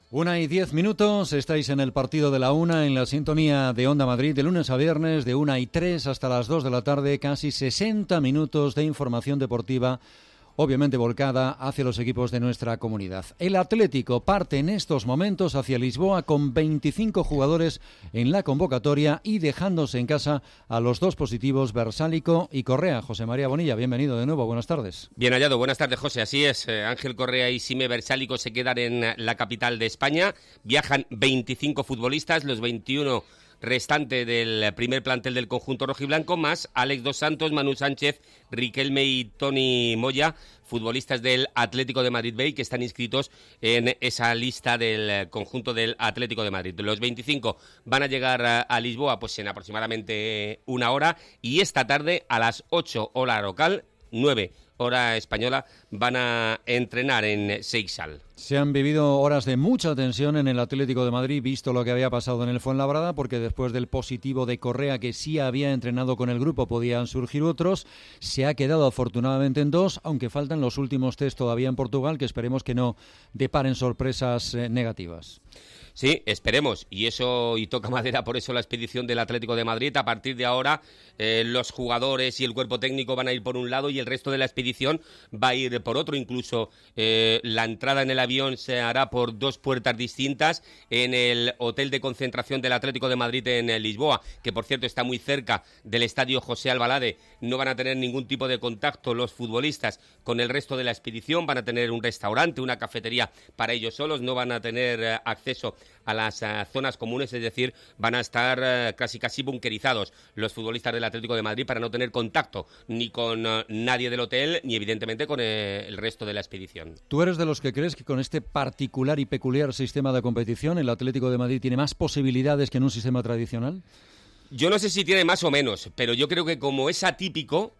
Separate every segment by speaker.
Speaker 1: 1:10, estáis en el partido de la 1 en la sintonía de Onda Madrid, de lunes a viernes, de 1:03 hasta las 2 de la tarde, casi 60 minutos de información deportiva, obviamente volcada hacia los equipos de nuestra comunidad. El Atlético parte en estos momentos hacia Lisboa con 25 jugadores en la convocatoria y dejándose en casa a los dos positivos Versálico y Correa. José María Bonilla, bienvenido de nuevo, buenas tardes.
Speaker 2: Bien hallado, buenas tardes, José, así es. Ángel Correa y Sime Versálico se quedan en la capital de España. Viajan 25 futbolistas, los 21 restante del primer plantel del conjunto rojiblanco, más Alex Dos Santos, Manu Sánchez, Riquelme y Toni Moya, futbolistas del Atlético de Madrid B, que están inscritos en esa lista del conjunto del Atlético de Madrid. Los 25 van a llegar a Lisboa pues en aproximadamente una hora, y esta tarde a las 8 hora local, 9 hora española, van a entrenar en Seixal.
Speaker 1: Se han vivido horas de mucha tensión en el Atlético de Madrid, visto lo que había pasado en el Fuenlabrada, porque después del positivo de Correa, que sí había entrenado con el grupo, podían surgir otros. Se ha quedado afortunadamente en 2, aunque faltan los últimos test todavía en Portugal, que esperemos que no deparen sorpresas negativas.
Speaker 2: Sí, esperemos, y toca madera, por eso la expedición del Atlético de Madrid. A partir de ahora, los jugadores y el cuerpo técnico van a ir por un lado y el resto de la expedición va a ir por otro. Incluso la entrada en el avión se hará por 2 puertas distintas en el hotel de concentración del Atlético de Madrid en Lisboa, que por cierto está muy cerca del estadio José Albalade. No van a tener ningún tipo de contacto los futbolistas con el resto de la expedición, van a tener un restaurante, una cafetería para ellos solos, no van a tener acceso a las zonas comunes, es decir, van a estar casi bunkerizados los futbolistas del Atlético de Madrid para no tener contacto ni con nadie del hotel ni evidentemente con el resto de la expedición.
Speaker 1: ¿Tú eres de los que crees que con este particular y peculiar sistema de competición el Atlético de Madrid tiene más posibilidades que en un sistema tradicional?
Speaker 2: Yo no sé si tiene más o menos, pero yo creo que como es atípico,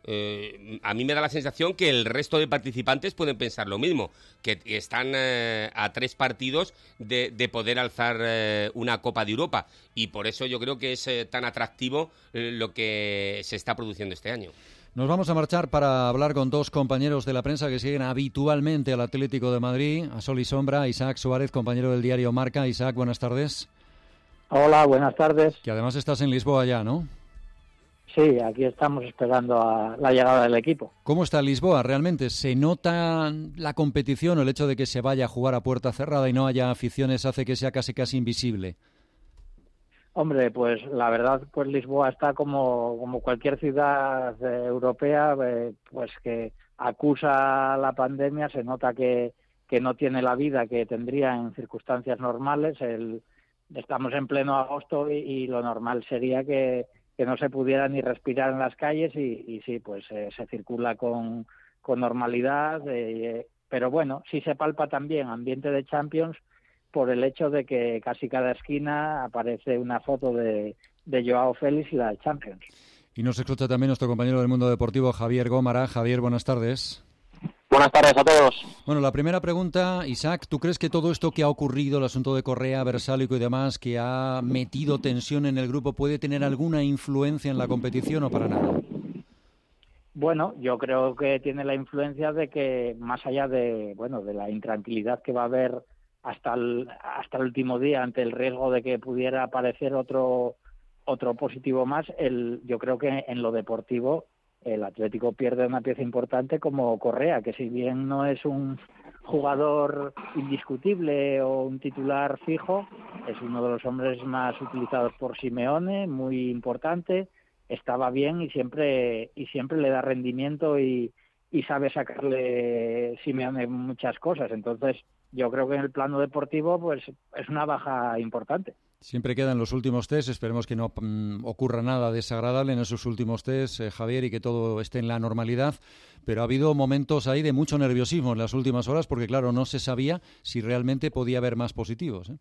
Speaker 2: a mí me da la sensación que el resto de participantes pueden pensar lo mismo, que están a 3 partidos de poder alzar una Copa de Europa, y por eso yo creo que es tan atractivo lo que se está produciendo este año.
Speaker 1: Nos vamos a marchar para hablar con 2 compañeros de la prensa que siguen habitualmente al Atlético de Madrid, a sol y sombra. Isaac Suárez, compañero del diario Marca. Isaac, buenas tardes.
Speaker 3: Hola, buenas tardes.
Speaker 1: Que además estás en Lisboa ya, ¿no?
Speaker 3: Sí, aquí estamos esperando a la llegada del equipo.
Speaker 1: ¿Cómo está Lisboa realmente? ¿Se nota la competición o el hecho de que se vaya a jugar a puerta cerrada y no haya aficiones hace que sea casi invisible?
Speaker 3: Hombre, pues la verdad, pues Lisboa está como cualquier ciudad europea, pues que acusa la pandemia. Se nota que no tiene la vida que tendría en circunstancias normales. Estamos en pleno agosto y lo normal sería que no se pudiera ni respirar en las calles y sí, pues se circula con normalidad, pero bueno, sí se palpa también ambiente de Champions por el hecho de que casi cada esquina aparece una foto de Joao Félix y la de Champions.
Speaker 1: Y nos escucha también nuestro compañero del mundo deportivo, Javier Gómara. Javier, buenas tardes.
Speaker 4: Buenas tardes a todos.
Speaker 1: Bueno, la primera pregunta, Isaac, ¿tú crees que todo esto que ha ocurrido, el asunto de Correa, Versálico y demás, que ha metido tensión en el grupo, puede tener alguna influencia en la competición o para nada?
Speaker 3: Bueno, yo creo que tiene la influencia de que, más allá de la intranquilidad que va a haber hasta el último día ante el riesgo de que pudiera aparecer otro positivo más, yo creo que en lo deportivo el Atlético pierde una pieza importante como Correa, que si bien no es un jugador indiscutible o un titular fijo, es uno de los hombres más utilizados por Simeone, muy importante, estaba bien y siempre le da rendimiento y sabe sacarle Simeone muchas cosas. Entonces yo creo que en el plano deportivo pues es una baja importante.
Speaker 1: Siempre quedan los últimos test, esperemos que no ocurra nada desagradable en esos últimos test, Javier, y que todo esté en la normalidad, pero ha habido momentos ahí de mucho nerviosismo en las últimas horas porque, claro, no se sabía si realmente podía haber más positivos, ¿eh?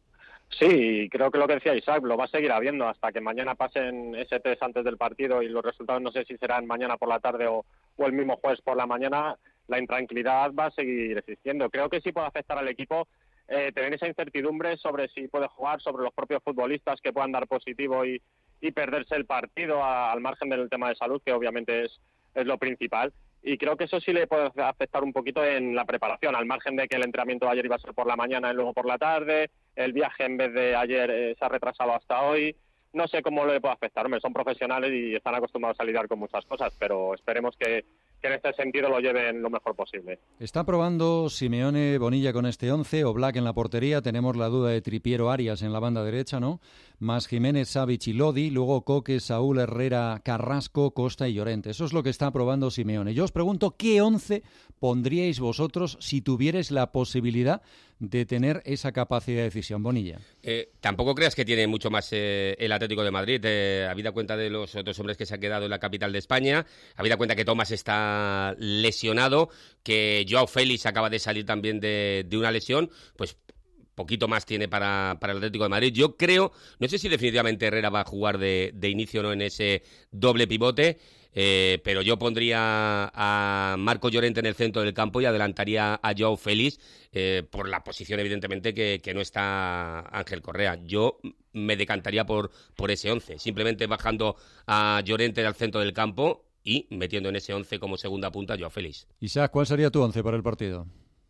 Speaker 4: Sí, creo que lo que decía Isaac, lo va a seguir habiendo hasta que mañana pasen ese test antes del partido y los resultados no sé si serán mañana por la tarde o el mismo jueves por la mañana. La intranquilidad va a seguir existiendo. Creo que sí puede afectar al equipo tener esa incertidumbre sobre si puede jugar, sobre los propios futbolistas que puedan dar positivo y perderse el partido al margen del tema de salud, que obviamente es lo principal. y creo que eso sí le puede afectar un poquito en la preparación, al margen de que el entrenamiento de ayer iba a ser por la mañana y luego por la tarde, el viaje en vez de ayer se ha retrasado hasta hoy. No sé cómo le puede afectar, hombre, son profesionales y están acostumbrados a lidiar con muchas cosas, pero esperemos que en este sentido lo lleven lo mejor posible.
Speaker 1: Está probando Simeone Bonilla con este 11, Oblak en la portería, tenemos la duda de Tripiero Arias en la banda derecha, ¿no? Más Jiménez, Savic y Lodi, luego Coque, Saúl, Herrera, Carrasco, Costa y Llorente. Eso es lo que está probando Simeone. Yo os pregunto, ¿qué 11 pondríais vosotros si tuvierais la posibilidad de tener esa capacidad de decisión, Bonilla?
Speaker 2: Tampoco creas que tiene mucho más el Atlético de Madrid, habida cuenta de los otros hombres que se han quedado en la capital de España, habida cuenta que Tomás está lesionado, que Joao Félix acaba de salir también de una lesión, pues poquito más tiene para el Atlético de Madrid. Yo creo, no sé si definitivamente Herrera va a jugar de inicio o no en ese doble pivote, pero yo pondría a Marco Llorente en el centro del campo y adelantaría a Joao Félix por la posición, evidentemente, que no está Ángel Correa. Yo me decantaría por ese 11, simplemente bajando a Llorente al centro del campo y metiendo en ese 11 como segunda punta a Joao Félix.
Speaker 1: Isaac, ¿cuál sería tu 11 para el partido?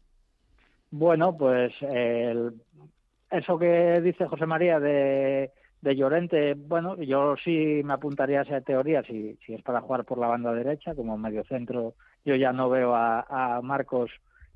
Speaker 3: Bueno, pues eso que dice José María de Llorente, bueno, yo sí me apuntaría a esa teoría, si es para jugar por la banda derecha, como mediocentro. Yo ya no veo a Marcos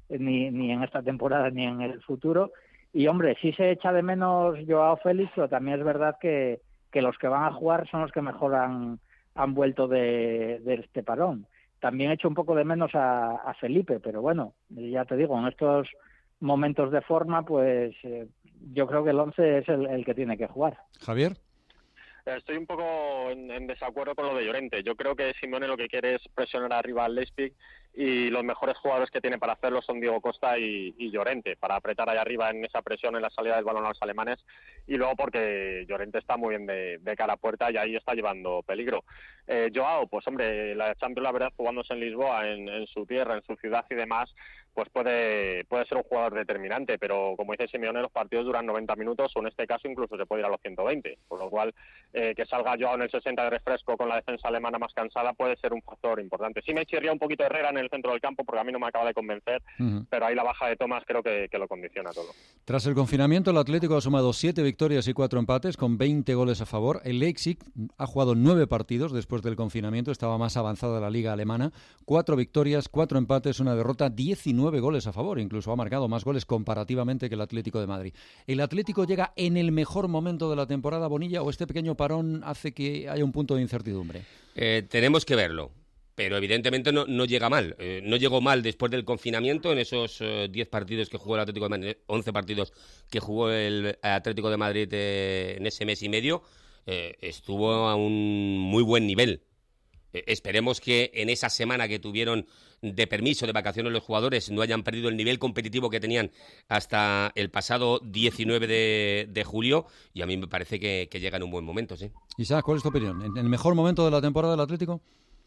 Speaker 3: ni en esta temporada ni en el futuro. Y, hombre, sí se echa de menos Joao Félix, pero también es verdad que los que van a jugar son los que mejor han vuelto de este parón. También echo un poco de menos a Felipe, pero bueno, ya te digo, en estos momentos de forma, pues yo creo que el 11 es el que tiene que jugar.
Speaker 1: Javier.
Speaker 4: Estoy un poco en desacuerdo con lo de Llorente. Yo creo que Simeone lo que quiere es presionar arriba al Leipzig y los mejores jugadores que tiene para hacerlo son Diego Costa y Llorente, para apretar ahí arriba en esa presión en la salida del balón a los alemanes, y luego porque Llorente está muy bien de cara a puerta y ahí está llevando peligro. Joao, pues hombre, la Champions, la verdad, jugándose en Lisboa, en su tierra, en su ciudad y demás, pues puede ser un jugador determinante, pero como dice Simeone, los partidos duran 90 minutos o en este caso incluso se puede ir a los 120, por lo cual que salga Joao en el 60 de refresco con la defensa alemana más cansada puede ser un factor importante. Sí me chirría un poquito Herrera en el centro del campo porque a mí no me acaba de convencer, pero ahí la baja de Tomás creo que lo condiciona todo.
Speaker 1: Tras el confinamiento, el Atlético ha sumado 7 victorias y 4 empates con 20 goles a favor. El Leipzig ha jugado 9 partidos después del confinamiento, estaba más avanzada la liga alemana. 4 victorias, 4 empates, 1 derrota, 19 goles a favor. Incluso ha marcado más goles comparativamente que el Atlético de Madrid. ¿El Atlético llega en el mejor momento de la temporada, Bonilla, o este pequeño parón hace que haya un punto de incertidumbre?
Speaker 2: Tenemos que verlo. Pero evidentemente no llega mal. No llegó mal después del confinamiento en esos 10 partidos que jugó el Atlético de Madrid, 11 partidos que jugó el Atlético de Madrid en ese mes y medio. Estuvo a un muy buen nivel. Esperemos que en esa semana que tuvieron de permiso, de vacaciones los jugadores, no hayan perdido el nivel competitivo que tenían hasta el pasado 19 de julio, y a mí me parece que llega en un buen momento, sí.
Speaker 1: Isaac, ¿cuál es tu opinión? ¿En el mejor momento de la temporada del Atlético?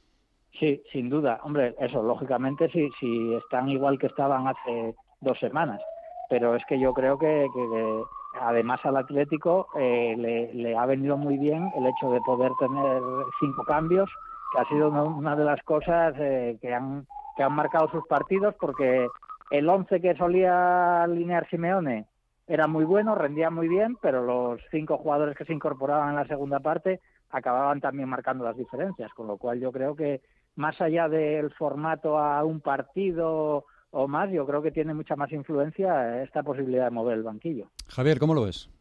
Speaker 3: Sí, sin duda. Hombre, eso, lógicamente, si están igual que estaban hace 2 semanas. Pero es que yo creo que además al Atlético le ha venido muy bien el hecho de poder tener 5 cambios, que ha sido una de las cosas que han marcado sus partidos, porque el 11 que solía alinear Simeone era muy bueno, rendía muy bien, pero los 5 jugadores que se incorporaban en la segunda parte acababan también marcando las diferencias, con lo cual yo creo que más allá del formato a un partido o más, yo creo que tiene mucha más influencia esta posibilidad de mover el banquillo.
Speaker 1: Javier, ¿cómo lo ves?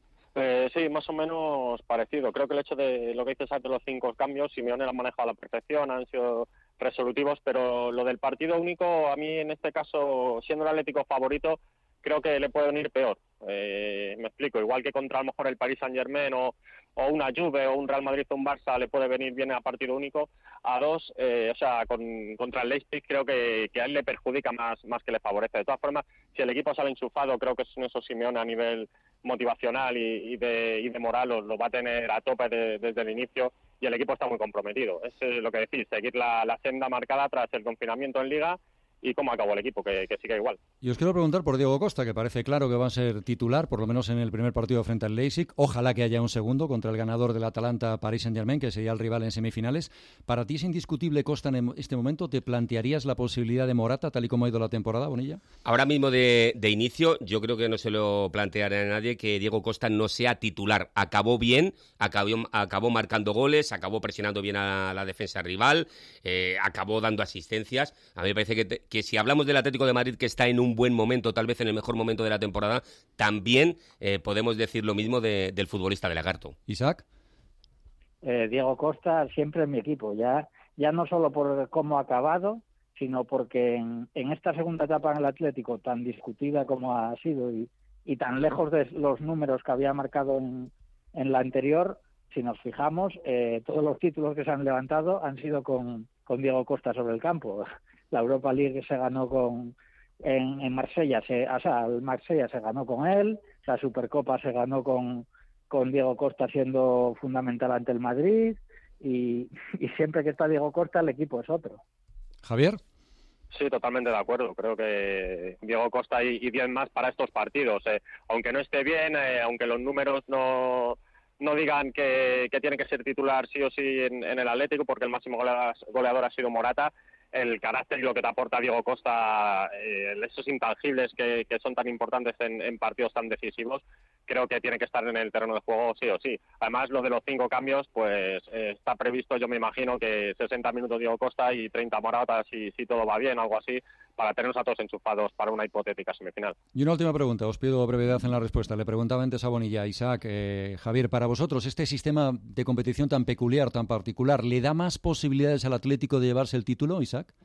Speaker 4: Sí, más o menos parecido. Creo que el hecho de lo que dices de los 5 cambios, Simeone lo ha manejado a la perfección, han sido resolutivos, pero lo del partido único, a mí en este caso, siendo el Atlético favorito, creo que le puede venir peor. Me explico, igual que contra a lo mejor el Paris Saint-Germain o una Juve o un Real Madrid o un Barça le puede venir bien a partido único, a 2, contra el Leipzig creo que a él le perjudica más que le favorece. De todas formas, si el equipo sale enchufado, creo que eso Simeone a nivel motivacional y de moral lo va a tener a tope desde el inicio, y el equipo está muy comprometido. Es lo que decís, seguir la senda marcada tras el confinamiento en Liga y cómo acabó el equipo, que siga igual.
Speaker 1: Y os quiero preguntar por Diego Costa, que parece claro que va a ser titular, por lo menos en el primer partido frente al Leipzig. Ojalá que haya un segundo contra el ganador del Atalanta Paris Saint-Germain, que sería el rival en semifinales. ¿Para ti es indiscutible Costa en este momento? ¿Te plantearías la posibilidad de Morata, tal y como ha ido la temporada, Bonilla?
Speaker 2: Ahora mismo de inicio, yo creo que no se lo planteará a nadie que Diego Costa no sea titular. Acabó bien, acabó marcando goles, acabó presionando bien a la defensa rival, acabó dando asistencias. A mí me parece que si hablamos del Atlético de Madrid, que está en un buen momento, tal vez en el mejor momento de la temporada, también podemos decir lo mismo del futbolista de Lagarto.
Speaker 1: Isaac.
Speaker 3: Diego Costa siempre en mi equipo, ya no solo por cómo ha acabado, sino porque en esta segunda etapa en el Atlético, tan discutida como ha sido y tan lejos de los números que había marcado en la anterior, si nos fijamos, todos los títulos que se han levantado han sido con Diego Costa sobre el campo. La Europa League se ganó en Marsella, el Marsella se ganó con él, la Supercopa se ganó con Diego Costa siendo fundamental ante el Madrid, y siempre que está Diego Costa el equipo es otro.
Speaker 1: Javier.
Speaker 4: Sí, totalmente de acuerdo. Creo que Diego Costa y bien más para estos partidos. Aunque no esté bien, aunque los números no digan que tiene que ser titular sí o sí en el Atlético, porque el máximo goleador ha sido Morata, el carácter y lo que te aporta Diego Costa, esos intangibles que son tan importantes en partidos tan decisivos, creo que tiene que estar en el terreno de juego sí o sí. Además, lo de los 5 cambios, pues está previsto, yo me imagino, que 60 minutos Diego Costa y 30 Morata, si todo va bien, algo así, para tenernos a todos enchufados para una hipotética semifinal.
Speaker 1: Y una última pregunta, os pido brevedad en la respuesta. Le preguntaba antes a Bonilla, Isaac, Javier, para vosotros, ¿este sistema de competición tan peculiar, tan particular, le da más posibilidades al Atlético de llevarse el título, Isaac?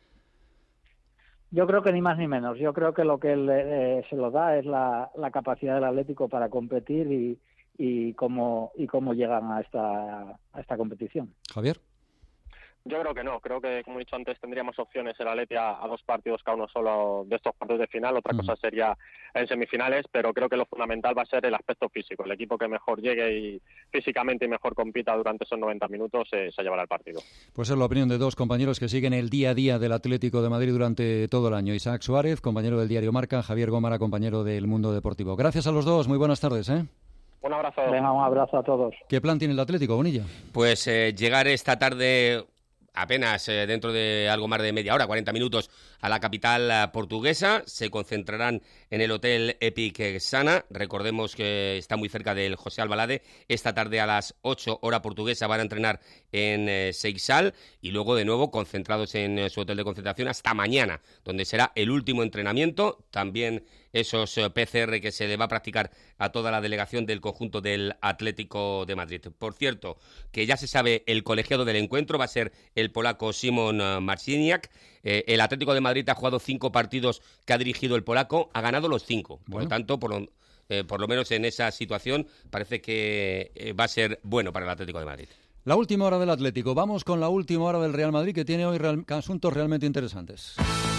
Speaker 3: Yo creo que ni más ni menos. Yo creo que lo que se lo da es la capacidad del Atlético para competir y cómo llegan a esta competición.
Speaker 1: Javier.
Speaker 4: Yo creo que no. Creo que, como he dicho antes, tendríamos opciones el Atleti a 2 partidos cada uno solo de estos partidos de final. Otra cosa sería en semifinales, pero creo que lo fundamental va a ser el aspecto físico. El equipo que mejor llegue y físicamente y mejor compita durante esos 90 minutos se llevará el partido.
Speaker 1: Pues es la opinión de dos compañeros que siguen el día a día del Atlético de Madrid durante todo el año. Isaac Suárez, compañero del diario Marca, Javier Gómara, compañero del Mundo Deportivo. Gracias a los dos. Muy buenas tardes.
Speaker 4: Un abrazo.
Speaker 3: Venga, un abrazo a todos.
Speaker 1: ¿Qué plan tiene el Atlético, Bonilla?
Speaker 2: Pues llegar esta tarde, apenas dentro de algo más de media hora, 40 minutos, a la capital portuguesa. Se concentrarán en el Hotel Epic Sana. Recordemos que está muy cerca del José Albalade. Esta tarde a las 8 hora portuguesa van a entrenar en Seixal y luego de nuevo concentrados en su hotel de concentración hasta mañana, donde será el último entrenamiento. También esos PCR que se le va a practicar a toda la delegación del conjunto del Atlético de Madrid. Por cierto, que ya se sabe el colegiado del encuentro, va a ser el polaco Szymon Marciniak. El Atlético de Madrid ha jugado 5 partidos que ha dirigido el polaco, ha ganado los 5. Por lo tanto, por lo menos en esa situación, parece que va a ser bueno para el Atlético de Madrid.
Speaker 1: La última hora del Atlético. Vamos con la última hora del Real Madrid, que tiene hoy asuntos realmente interesantes.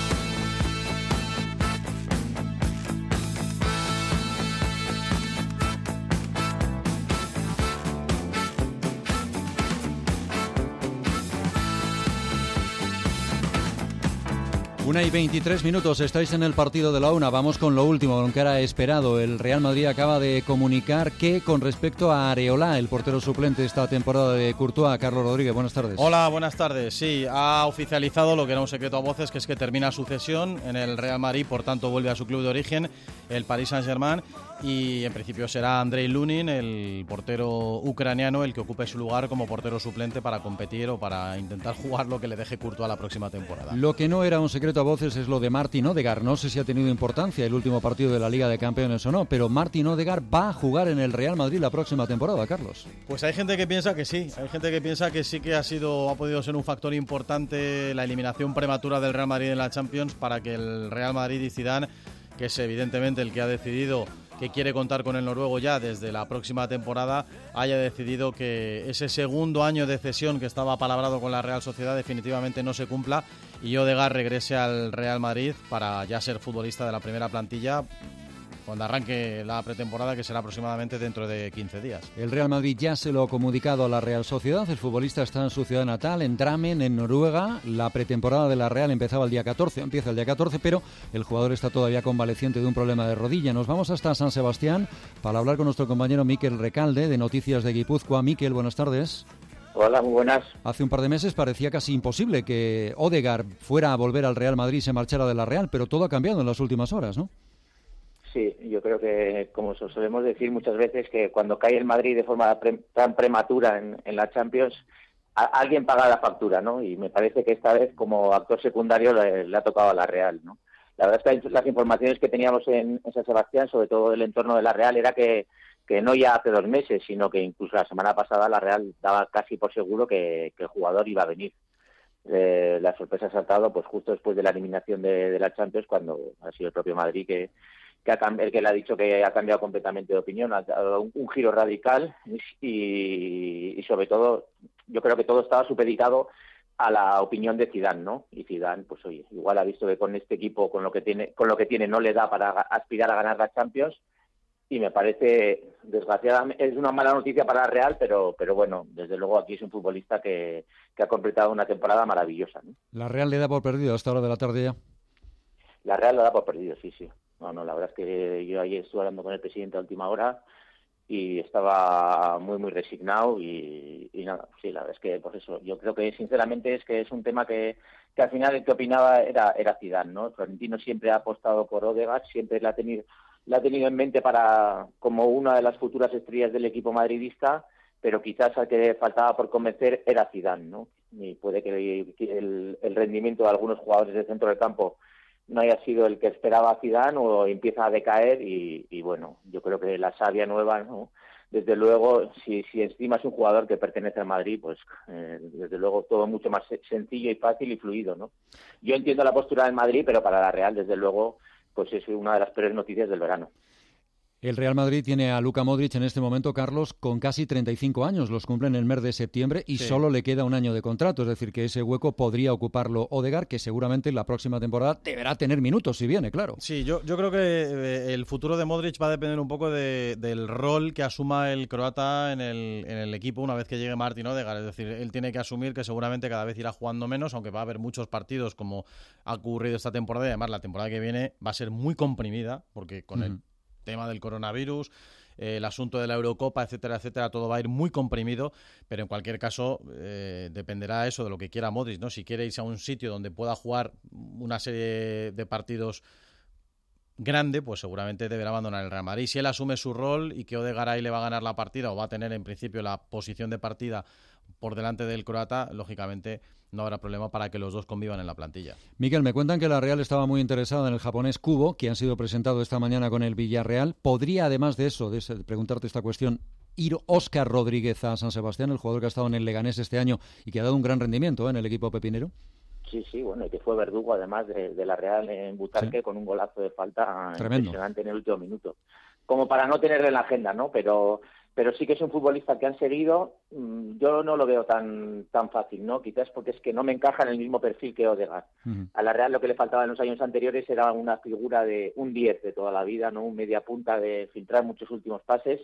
Speaker 1: Una y 23 minutos, estáis en el partido de la una. Vamos con lo último, aunque era esperado. El Real Madrid acaba de comunicar que con respecto a Areola, el portero suplente esta temporada de Courtois, Carlos Rodríguez, buenas tardes.
Speaker 5: Hola, buenas tardes. Sí, ha oficializado lo que era un secreto a voces, que es que termina su cesión en el Real Madrid, por tanto vuelve a su club de origen, el Paris Saint-Germain, y en principio será Andrei Lunin, el portero ucraniano, el que ocupe su lugar como portero suplente para competir o para intentar jugar lo que le deje Courtois la próxima temporada.
Speaker 1: Lo que no era un secreto a voces es lo de Martin Odegaard. No sé si ha tenido importancia el último partido de la Liga de Campeones o no, pero Martin Odegaard va a jugar en el Real Madrid la próxima temporada, Carlos.
Speaker 5: Pues hay gente que piensa que sí, hay gente que piensa que sí que ha podido ser un factor importante la eliminación prematura del Real Madrid en la Champions para que el Real Madrid y Zidane, que es evidentemente el que ha decidido que quiere contar con el noruego ya desde la próxima temporada, haya decidido que ese segundo año de cesión que estaba palabrado con la Real Sociedad definitivamente no se cumpla y Odegaard regrese al Real Madrid para ya ser futbolista de la primera plantilla, cuando arranque la pretemporada, que será aproximadamente dentro de 15 días.
Speaker 1: El Real Madrid ya se lo ha comunicado a la Real Sociedad. El futbolista está en su ciudad natal, en Drammen, en Noruega. La pretemporada de la Real empieza el día 14, pero el jugador está todavía convaleciente de un problema de rodilla. Nos vamos hasta San Sebastián para hablar con nuestro compañero Mikel Recalde, de Noticias de Guipúzcoa. Mikel, buenas tardes.
Speaker 6: Hola, muy buenas.
Speaker 1: Hace un par de meses parecía casi imposible que Ødegaard fuera a volver al Real Madrid y se marchara de la Real, pero todo ha cambiado en las últimas horas, ¿no?
Speaker 6: Sí, yo creo que, como solemos decir muchas veces, que cuando cae el Madrid de forma tan prematura en la Champions, alguien paga la factura, ¿no? Y me parece que esta vez, como actor secundario, le ha tocado a la Real, ¿no? La verdad es que las informaciones que teníamos en San Sebastián, sobre todo del entorno de la Real, era que no ya hace 2 meses, sino que incluso la semana pasada la Real daba casi por seguro que el jugador iba a venir. La sorpresa ha saltado pues justo después de la eliminación de la Champions, cuando ha sido el propio Madrid el que le ha dicho que ha cambiado completamente de opinión, ha dado un giro radical y sobre todo yo creo que todo estaba supeditado a la opinión de Zidane, ¿no? Y Zidane, pues oye, igual ha visto que con este equipo, con lo que tiene no le da para aspirar a ganar la Champions, y me parece, desgraciadamente, es una mala noticia para la Real, pero bueno, desde luego aquí es un futbolista que ha completado una temporada maravillosa, ¿no?
Speaker 1: ¿La Real le da por perdido a esta hora de la tarde ya?
Speaker 6: La Real lo da por perdido, sí. No, la verdad es que yo ayer estuve hablando con el presidente a última hora y estaba muy resignado y nada, sí, la verdad es que pues eso, yo creo que sinceramente es un tema que al final el que opinaba era Zidane, ¿no? Florentino siempre ha apostado por Ødegaard, siempre la ha tenido en mente como una de las futuras estrellas del equipo madridista, pero quizás al que faltaba por convencer era Zidane, ¿no? Y puede que el rendimiento de algunos jugadores del centro del campo no haya sido el que esperaba Zidane o empieza a decaer y bueno, yo creo que la savia nueva, ¿no? Desde luego, si encima es un jugador que pertenece al Madrid, pues desde luego todo mucho más sencillo y fácil y fluido, ¿no? Yo entiendo la postura del Madrid, pero para la Real, desde luego, pues es una de las peores noticias del verano.
Speaker 1: El Real Madrid tiene a Luka Modric en este momento, Carlos, con casi 35 años. Los cumple en el mes de septiembre y solo le queda un año de contrato. Es decir, que ese hueco podría ocuparlo Ødegaard, que seguramente en la próxima temporada deberá tener minutos, si viene, claro.
Speaker 5: Sí, yo creo que el futuro de Modric va a depender un poco del rol que asuma el croata en el equipo una vez que llegue Martin Ødegaard. Es decir, él tiene que asumir que seguramente cada vez irá jugando menos, aunque va a haber muchos partidos como ha ocurrido esta temporada. Y además, la temporada que viene va a ser muy comprimida, porque con el tema del coronavirus, el asunto de la Eurocopa, etcétera, todo va a ir muy comprimido, pero en cualquier caso dependerá eso de lo que quiera Modric, ¿no? Si quiere irse a un sitio donde pueda jugar una serie de partidos grande, pues seguramente deberá abandonar el Real Madrid. Si él asume su rol y que Ødegaard ahí le va a ganar la partida o va a tener en principio la posición de partida por delante del croata, lógicamente no habrá problema para que los dos convivan en la plantilla.
Speaker 1: Mikel, me cuentan que la Real estaba muy interesada en el japonés Kubo, que han sido presentado esta mañana con el Villarreal. ¿Podría, además de eso, de preguntarte esta cuestión, ir Óscar Rodríguez a San Sebastián, el jugador que ha estado en el Leganés este año y que ha dado un gran rendimiento en el equipo pepinero?
Speaker 6: Sí, bueno, y que fue verdugo además de la Real en Butarque, con un golazo de falta impresionante en el último minuto. Como para no tenerle en la agenda, ¿no? Pero sí que es un futbolista que han seguido. Yo no lo veo tan fácil, ¿no? Quizás porque es que no me encaja en el mismo perfil que Ødegaard. A la Real lo que le faltaba en los años anteriores era una figura de un 10 de toda la vida, ¿no? Un media punta de filtrar muchos últimos pases.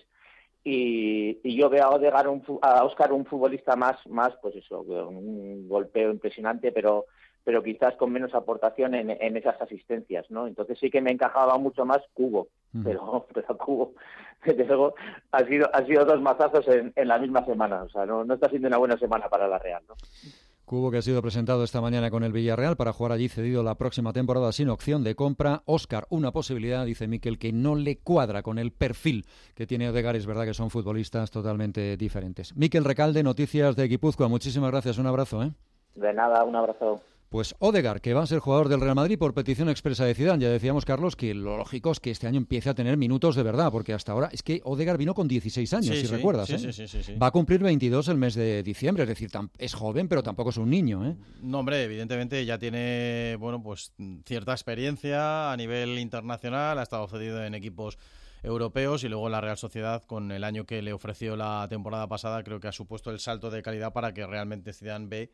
Speaker 6: Y yo veo a Óscar un futbolista más, pues eso, un golpeo impresionante, pero quizás con menos aportación en esas asistencias, ¿no? Entonces sí que me encajaba mucho más Kubo, pero Kubo, desde luego, ha sido 2 mazazos en la misma semana, o sea, no está siendo una buena semana para la Real, ¿no?
Speaker 1: Kubo, que ha sido presentado esta mañana con el Villarreal para jugar allí cedido la próxima temporada sin opción de compra. Óscar, una posibilidad, dice Mikel, que no le cuadra con el perfil que tiene Ødegaard. Es verdad que son futbolistas totalmente diferentes. Mikel Recalde, Noticias de Guipúzcoa. Muchísimas gracias, un abrazo, ¿eh?
Speaker 6: De nada, un abrazo.
Speaker 1: Pues Ødegaard, que va a ser jugador del Real Madrid por petición expresa de Zidane. Ya decíamos, Carlos, que lo lógico es que este año empiece a tener minutos de verdad, porque hasta ahora es que Ødegaard vino con 16 años, si recuerdas.
Speaker 5: Sí.
Speaker 1: Va a cumplir 22 el mes de diciembre, es decir, es joven, pero tampoco es un niño, ¿eh?
Speaker 5: No, hombre, evidentemente ya tiene, pues cierta experiencia a nivel internacional, ha estado cedido en equipos europeos y luego la Real Sociedad, con el año que le ofreció la temporada pasada, creo que ha supuesto el salto de calidad para que realmente Zidane ve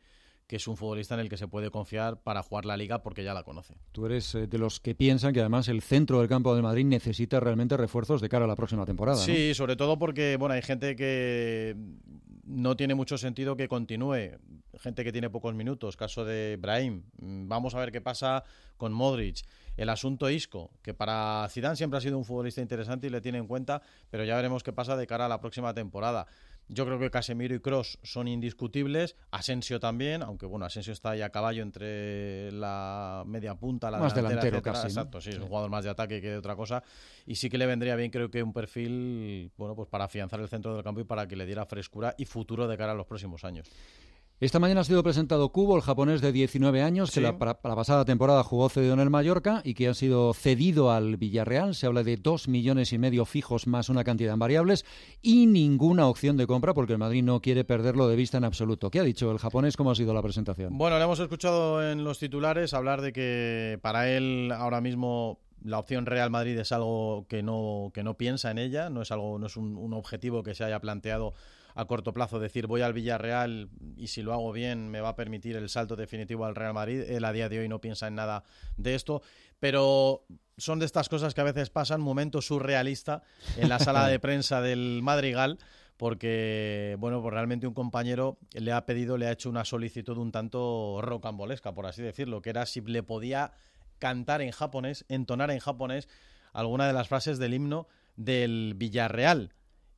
Speaker 5: que es un futbolista en el que se puede confiar para jugar la Liga porque ya la conoce.
Speaker 1: Tú eres de los que piensan que además el centro del campo del Madrid necesita realmente refuerzos de cara a la próxima temporada, ¿no?
Speaker 5: Sí, sobre todo porque hay gente que no tiene mucho sentido que continúe, gente que tiene pocos minutos, caso de Brahim. Vamos a ver qué pasa con Modric. El asunto Isco, que para Zidane siempre ha sido un futbolista interesante y le tiene en cuenta, pero ya veremos qué pasa de cara a la próxima temporada. Yo creo que Casemiro y Kroos son indiscutibles, Asensio también, aunque Asensio está ahí a caballo entre la media punta, la
Speaker 1: más delantero
Speaker 5: etcétera.
Speaker 1: casi, ¿no?
Speaker 5: Exacto, sí, es un jugador más de ataque que de otra cosa, y sí que le vendría bien, creo que un perfil, pues para afianzar el centro del campo y para que le diera frescura y futuro de cara a los próximos años.
Speaker 1: Esta mañana ha sido presentado Kubo, el japonés de 19 años, que la pasada temporada jugó cedido en el Mallorca y que ha sido cedido al Villarreal. Se habla de 2,5 millones fijos más una cantidad en variables y ninguna opción de compra porque el Madrid no quiere perderlo de vista en absoluto. ¿Qué ha dicho el japonés? ¿Cómo ha sido la presentación?
Speaker 5: Bueno, le hemos escuchado en los titulares hablar de que para él ahora mismo la opción Real Madrid es algo que no piensa en ella, no es un objetivo que se haya planteado a corto plazo, decir voy al Villarreal y si lo hago bien me va a permitir el salto definitivo al Real Madrid. Él a día de hoy no piensa en nada de esto, pero son de estas cosas que a veces pasan, momento surrealista en la sala de prensa del Madrigal, porque pues realmente un compañero le ha hecho una solicitud un tanto rocambolesca, por así decirlo, que era si le podía cantar en japonés, entonar en japonés alguna de las frases del himno del Villarreal.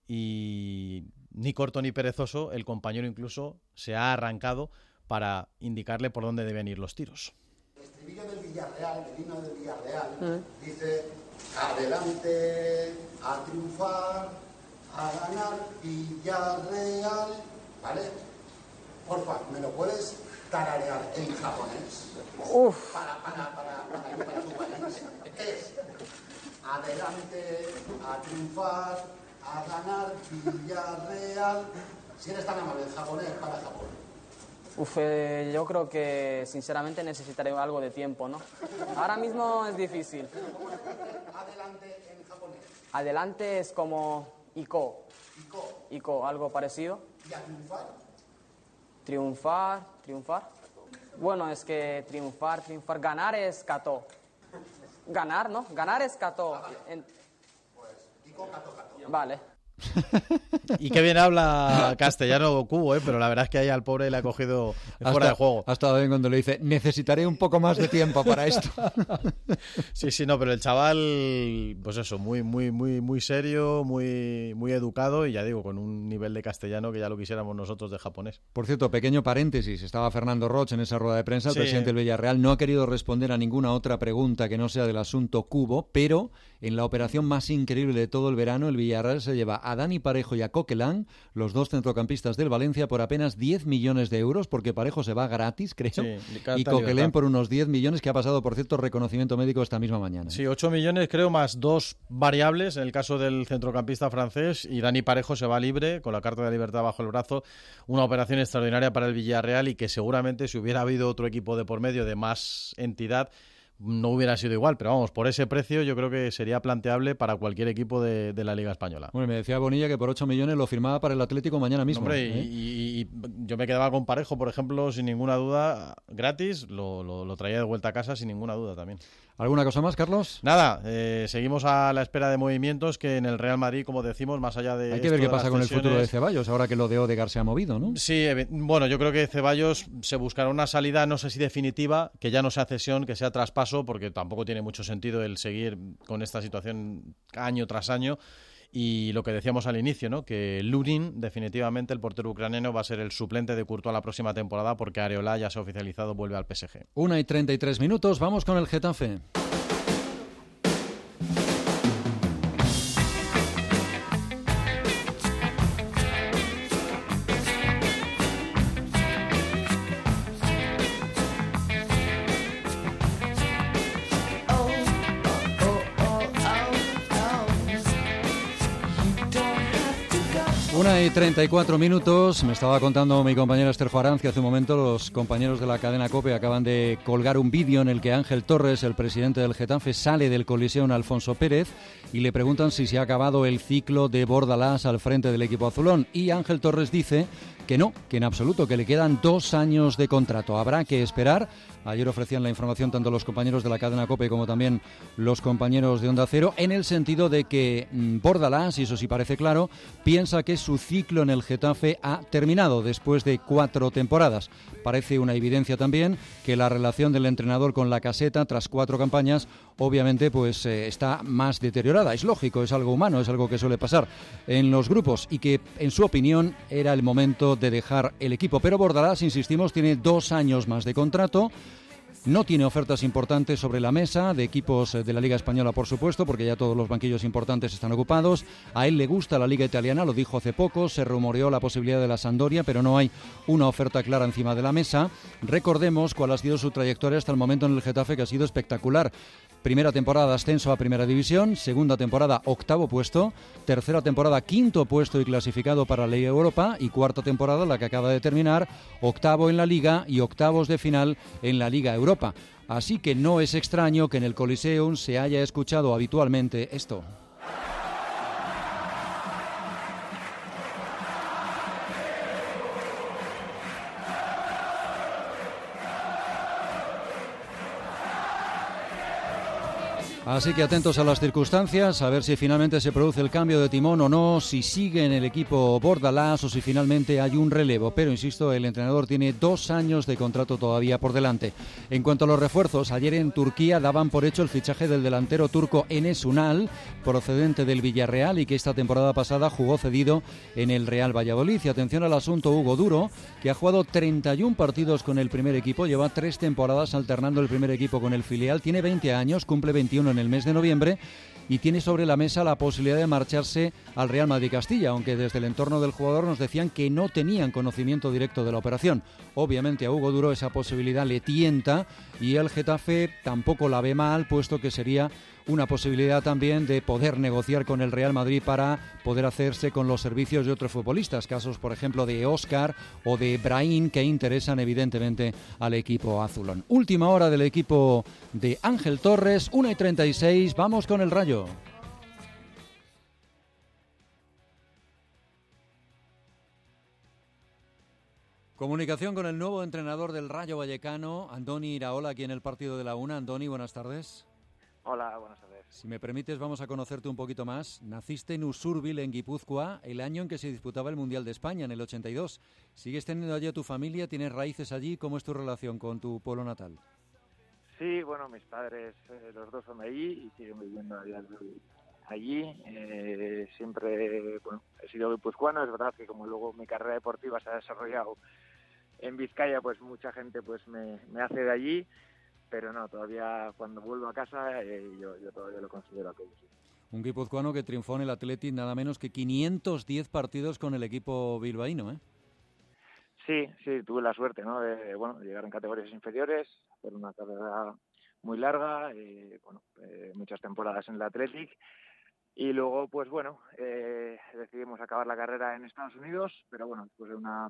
Speaker 5: Y ni corto ni perezoso, el compañero incluso se ha arrancado para indicarle por dónde deben ir los tiros.
Speaker 7: El estribillo del Villarreal, el himno del Villarreal, dice: adelante, a triunfar, a ganar Villarreal, ¿vale? Porfa, ¿me lo puedes tararear en japonés?
Speaker 8: Uf.
Speaker 7: Para tu país. Es adelante, a triunfar, a ganar Villarreal. Si eres tan amable, en japonés para Japón.
Speaker 8: Yo creo que sinceramente necesitaré algo de tiempo, ¿no? Ahora mismo es difícil.
Speaker 7: Adelante en japonés.
Speaker 8: Adelante es como Iko. Iko, algo parecido.
Speaker 7: ¿Y a
Speaker 8: triunfar? Triunfar. Bueno, es que triunfar. Ganar es kato. Ganar, ¿no? Ganar es kato.
Speaker 7: Pues Iko, kato.
Speaker 8: Vale.
Speaker 5: Y qué bien habla castellano Kubo, pero la verdad es que ahí al pobre le ha cogido fuera de juego.
Speaker 1: Ha estado bien cuando le dice, necesitaré un poco más de tiempo para esto.
Speaker 5: Sí, no, pero el chaval, pues eso, muy serio, muy educado y ya digo, con un nivel de castellano que ya lo quisiéramos nosotros de japonés.
Speaker 1: Por cierto, pequeño paréntesis, estaba Fernando Roch en esa rueda de prensa, el presidente del Villarreal no ha querido responder a ninguna otra pregunta que no sea del asunto Kubo, pero en la operación más increíble de todo el verano, el Villarreal se lleva a Dani Parejo y a Coquelin, los dos centrocampistas del Valencia, por apenas 10 millones de euros, porque Parejo se va gratis, creo, y Coquelin por unos 10 millones, que ha pasado, por cierto, reconocimiento médico esta misma mañana.
Speaker 5: Sí, 8 millones creo, más 2 variables, en el caso del centrocampista francés, y Dani Parejo se va libre, con la carta de libertad bajo el brazo, una operación extraordinaria para el Villarreal y que seguramente si hubiera habido otro equipo de por medio de más entidad, no hubiera sido igual, pero vamos, por ese precio yo creo que sería planteable para cualquier equipo de la Liga Española.
Speaker 1: Bueno, me decía Bonilla que por 8 millones lo firmaba para el Atlético mañana mismo.
Speaker 5: Hombre, y yo me quedaba con Parejo, por ejemplo, sin ninguna duda, gratis, lo traía de vuelta a casa sin ninguna duda también.
Speaker 1: ¿Alguna cosa más, Carlos?
Speaker 5: Nada, seguimos a la espera de movimientos que en el Real Madrid, como decimos, más allá de...
Speaker 1: Hay que ver qué pasa con el futuro de Ceballos, ahora que lo de Odegaard se ha movido, ¿no?
Speaker 5: Sí, bueno, yo creo que Ceballos se buscará una salida, no sé si definitiva, que ya no sea cesión, que sea traspaso, porque tampoco tiene mucho sentido el seguir con esta situación año tras año. Y lo que decíamos al inicio, ¿no? Que Lunin, definitivamente, el portero ucraniano, va a ser el suplente de Courtois la próxima temporada porque Areola ya se ha oficializado, vuelve al PSG.
Speaker 1: 1:33, vamos con el Getafe. Y 34 minutos. Me estaba contando mi compañera Esther Juarán que hace un momento los compañeros de la cadena COPE acaban de colgar un vídeo en el que Ángel Torres, el presidente del Getafe, sale del Coliseum Alfonso Pérez y le preguntan si se ha acabado el ciclo de Bordalás al frente del equipo azulón. Y Ángel Torres dice que no, que en absoluto, que le quedan 2 años de contrato. Habrá que esperar. Ayer ofrecían la información tanto los compañeros de la cadena COPE como también los compañeros de Onda Cero, en el sentido de que Bordalás, y eso sí parece claro, piensa que su ciclo en el Getafe ha terminado después de 4 temporadas. Parece una evidencia también que la relación del entrenador con la caseta tras 4 campañas obviamente pues está más deteriorada. Es lógico, es algo humano, es algo que suele pasar en los grupos y que en su opinión era el momento de dejar el equipo. Pero Bordalás, insistimos, tiene 2 años más de contrato. No tiene ofertas importantes sobre la mesa, de equipos de la Liga Española, por supuesto, porque ya todos los banquillos importantes están ocupados. A él le gusta la Liga Italiana, lo dijo hace poco, se rumoreó la posibilidad de la Sampdoria, pero no hay una oferta clara encima de la mesa. Recordemos cuál ha sido su trayectoria hasta el momento en el Getafe, que ha sido espectacular. Primera temporada de ascenso a Primera División, segunda temporada 8º puesto, tercera temporada 5º puesto y clasificado para la Liga Europa, y cuarta temporada, la que acaba de terminar, 8º en la Liga y octavos de final en la Liga Europa. Así que no es extraño que en el Coliseum se haya escuchado habitualmente esto. Así que atentos a las circunstancias, a ver si finalmente se produce el cambio de timón o no, si sigue en el equipo Bordalás o si finalmente hay un relevo. Pero, insisto, el entrenador tiene 2 años de contrato todavía por delante. En cuanto a los refuerzos, ayer en Turquía daban por hecho el fichaje del delantero turco Enes Ünal, procedente del Villarreal y que esta temporada pasada jugó cedido en el Real Valladolid. Y atención al asunto Hugo Duro, que ha jugado 31 partidos con el primer equipo, lleva 3 temporadas alternando el primer equipo con el filial, tiene 20 años, cumple 21 en el mes de noviembre y tiene sobre la mesa la posibilidad de marcharse al Real Madrid Castilla, aunque desde el entorno del jugador nos decían que no tenían conocimiento directo de la operación. Obviamente a Hugo Duro esa posibilidad le tienta y el Getafe tampoco la ve mal, puesto que sería una posibilidad también de poder negociar con el Real Madrid para poder hacerse con los servicios de otros futbolistas, casos por ejemplo de Óscar o de Brahim, que interesan evidentemente al equipo azulón. Última hora del equipo de Ángel Torres, 1:36, vamos con el Rayo. Comunicación con el nuevo entrenador del Rayo Vallecano, Andoni Iraola, aquí en el partido de la Una. Andoni, buenas tardes.
Speaker 9: Hola, buenas tardes.
Speaker 1: Si me permites, vamos a conocerte un poquito más. Naciste en Usurbil, en Guipúzcoa, el año en que se disputaba el Mundial de España, en el 82. ¿Sigues teniendo allí a tu familia? ¿Tienes raíces allí? ¿Cómo es tu relación con tu pueblo natal?
Speaker 9: Sí, bueno, mis padres, los dos son de allí y siguen viviendo allí. Siempre, bueno, he sido guipuzcoano. Es verdad que como luego mi carrera deportiva se ha desarrollado en Vizcaya, pues mucha gente pues me hace de allí. Pero no, todavía cuando vuelvo a casa yo todavía lo considero aquello. Sí.
Speaker 1: Un guipuzcoano que triunfó en el Athletic nada menos que 510 partidos con el equipo bilbaíno, ¿eh?
Speaker 9: Sí, tuve la suerte, ¿no? De llegar en categorías inferiores, hacer una carrera muy larga, muchas temporadas en el Athletic y luego, pues bueno, decidimos acabar la carrera en Estados Unidos, pero bueno, después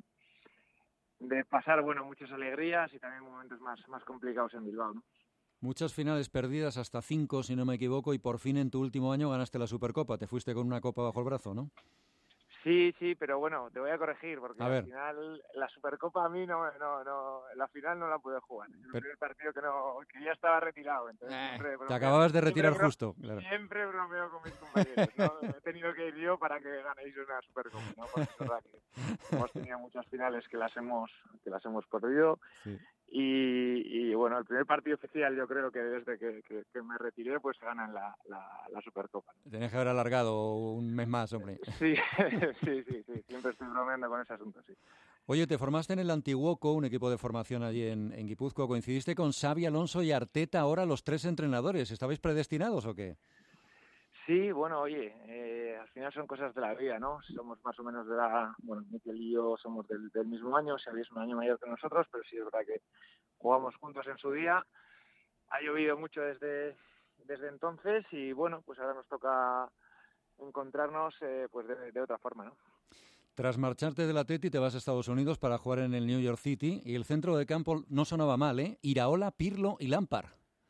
Speaker 9: de pasar, muchas alegrías y también momentos más complicados en Bilbao, ¿no?
Speaker 1: Muchas finales perdidas, hasta 5, si no me equivoco, y por fin en tu último año ganaste la Supercopa. Te fuiste con una copa bajo el brazo, ¿no?
Speaker 9: Sí, pero bueno, te voy a corregir, porque
Speaker 1: al
Speaker 9: final la Supercopa a mí no, la final no la pude jugar. Es el primer partido que ya estaba retirado. Entonces
Speaker 1: te acababas de retirar justo.
Speaker 9: Claro. Siempre bromeo con mis compañeros, ¿no? He tenido que ir yo para que ganéis una Supercopa, ¿no? Porque es verdad que hemos tenido muchas finales que las hemos perdido. Sí. Y bueno, el primer partido oficial yo creo que desde que me retiré pues ganan la Supercopa, ¿no?
Speaker 1: Tenías que haber alargado un mes más, hombre.
Speaker 9: Sí, siempre estoy bromeando con ese asunto, sí.
Speaker 1: Oye, te formaste en el Antiguoco, un equipo de formación allí en Guipúzcoa. Coincidiste con Xabi Alonso y Arteta, ahora los 3 entrenadores. ¿Estabais predestinados o qué?
Speaker 9: Sí, bueno, oye, al final son cosas de la vida, ¿no? Somos más o menos Mikel y yo somos del mismo año, Xabi es un año mayor que nosotros, pero sí es verdad que jugamos juntos en su día. Ha llovido mucho desde entonces y bueno, pues ahora nos toca encontrarnos pues de otra forma, ¿no?
Speaker 1: Tras marcharte del Atleti te vas a Estados Unidos para jugar en el New York City y el centro de campo no sonaba mal, ¿eh? Iraola, Pirlo y Lampard.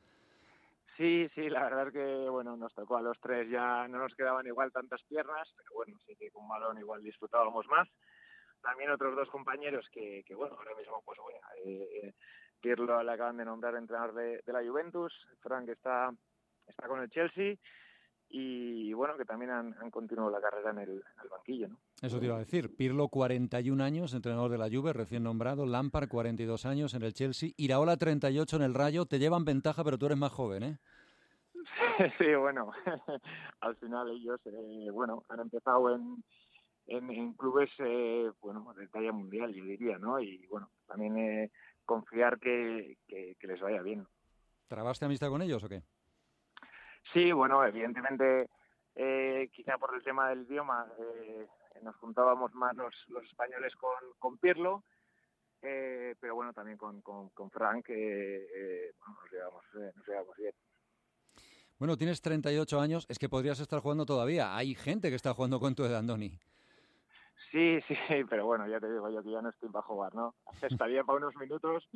Speaker 9: Sí, la verdad es que nos tocó a los 3, ya no nos quedaban igual tantas piernas, pero bueno, sí que con balón igual disfrutábamos más. también otros dos compañeros que bueno, ahora mismo pues bueno, Pirlo le acaban de nombrar entrenador de la Juventus, Frank está con el Chelsea y bueno, que también han continuado la carrera en el banquillo, ¿no?
Speaker 1: Eso te iba a decir. Pirlo, 41 años, entrenador de la Juve, recién nombrado. Lampard, 42 años en el Chelsea. Iraola, 38 en el Rayo. Te llevan ventaja, pero tú eres más joven, ¿eh?
Speaker 9: Sí, bueno, al final ellos, bueno, han empezado en clubes, bueno, de talla mundial, yo diría, ¿no? Y bueno, también confiar que les vaya bien.
Speaker 1: ¿Trabaste amistad con ellos o qué?
Speaker 9: Sí, bueno, evidentemente, quizá por el tema del idioma, nos juntábamos más los españoles con Pirlo, pero bueno, también con Frank, bueno, nos llevamos bien.
Speaker 1: Bueno, tienes 38 años, es que podrías estar jugando todavía. Hay gente que está jugando con tu edad, Andoni.
Speaker 9: Sí, pero bueno, ya te digo yo que ya no estoy para jugar, ¿no? Estaría para unos minutos,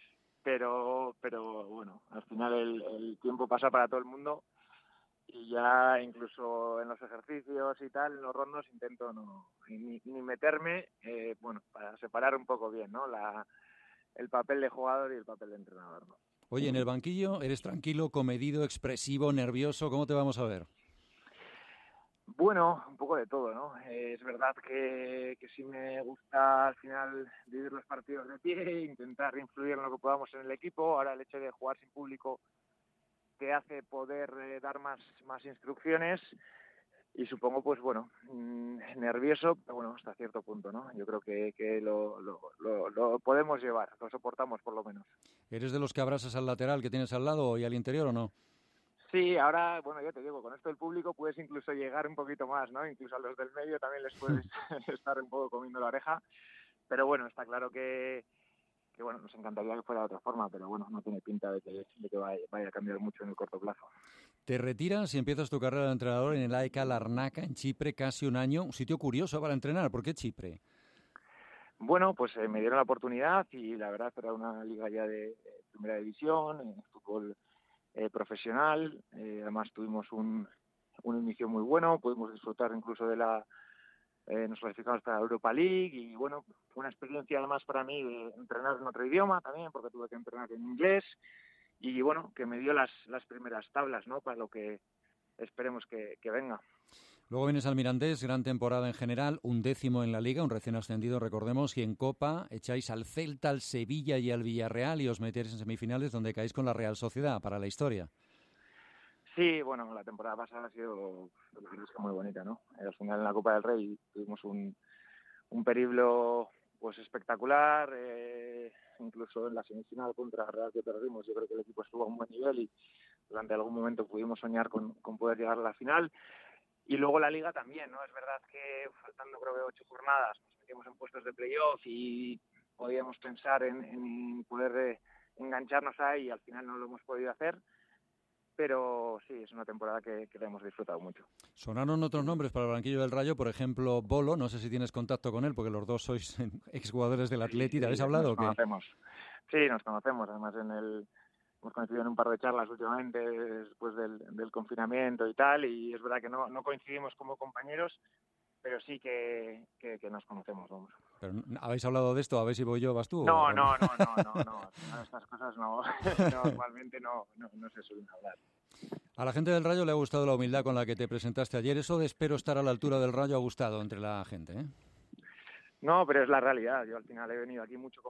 Speaker 9: pero bueno, al final el tiempo pasa para todo el mundo y ya incluso en los ejercicios y tal, en los rondos, intento ni meterme, bueno, para separar un poco bien, ¿no? El papel de jugador y el papel de entrenador, ¿no?
Speaker 1: Oye, en el banquillo, ¿eres tranquilo, comedido, expresivo, nervioso? ¿Cómo te vamos a ver?
Speaker 9: Bueno, un poco de todo, ¿no? Es verdad que sí me gusta al final vivir los partidos de pie, intentar influir en lo que podamos en el equipo. Ahora el hecho de jugar sin público te hace poder dar más instrucciones y supongo, pues bueno, nervioso, pero bueno, hasta cierto punto, ¿no? Yo creo que lo podemos llevar, lo soportamos por lo menos.
Speaker 1: ¿Eres de los que abrazas al lateral que tienes al lado y al interior o no?
Speaker 9: Sí, ahora, bueno, ya te digo, con esto del público puedes incluso llegar un poquito más, ¿no? Incluso a los del medio también les puedes estar un poco comiendo la oreja. Pero bueno, está claro que bueno, nos encantaría que fuera de otra forma, pero bueno, no tiene pinta de que vaya a cambiar mucho en el corto plazo.
Speaker 1: Te retiras y empiezas tu carrera de entrenador en el AEK Larnaca, en Chipre, casi un año. Un sitio curioso para entrenar. ¿Por qué Chipre?
Speaker 9: Bueno, pues me dieron la oportunidad y la verdad era una liga ya de primera división, fútbol profesional. Además tuvimos un inicio muy bueno, pudimos disfrutar incluso de nos clasificamos para la Europa League y bueno, fue una experiencia además para mí de entrenar en otro idioma también, porque tuve que entrenar en inglés y bueno, que me dio las primeras tablas, ¿no? Para lo que esperemos que venga.
Speaker 1: Luego vienes al Mirandés, gran temporada en general, 11º en la Liga, un recién ascendido, recordemos, y en Copa echáis al Celta, al Sevilla y al Villarreal y os metéis en semifinales donde caéis con la Real Sociedad para la historia.
Speaker 9: Sí, bueno, la temporada pasada ha sido, la verdad es que muy bonita, ¿no? Al final en la Copa del Rey tuvimos un periplo pues espectacular, incluso en la semifinal contra Real que perdimos, yo creo que el equipo estuvo a un buen nivel y durante algún momento pudimos soñar con poder llegar a la final. Y luego la Liga también, ¿no? Es verdad que faltando creo que 8 jornadas nos metimos en puestos de playoff y podíamos pensar en poder engancharnos ahí y al final no lo hemos podido hacer. Pero sí, es una temporada que la hemos disfrutado mucho.
Speaker 1: Sonaron otros nombres para el banquillo del Rayo, por ejemplo, Bolo, no sé si tienes contacto con él, porque los dos sois exjugadores del Atleti, ¿te habéis hablado o qué?
Speaker 9: Nos conocemos. Sí, nos conocemos, además hemos coincidido en un par de charlas últimamente después del confinamiento y tal, y es verdad que no coincidimos como compañeros, pero sí que nos conocemos, vamos.
Speaker 1: Pero, ¿habéis hablado de esto? A ver si voy yo, vas tú.
Speaker 9: No. Estas cosas no, normalmente no se suelen hablar.
Speaker 1: A la gente del Rayo le ha gustado la humildad con la que te presentaste ayer. Eso de espero estar a la altura del Rayo ha gustado entre la gente, ¿eh? No,
Speaker 9: pero es la realidad. Yo al final he venido aquí mucho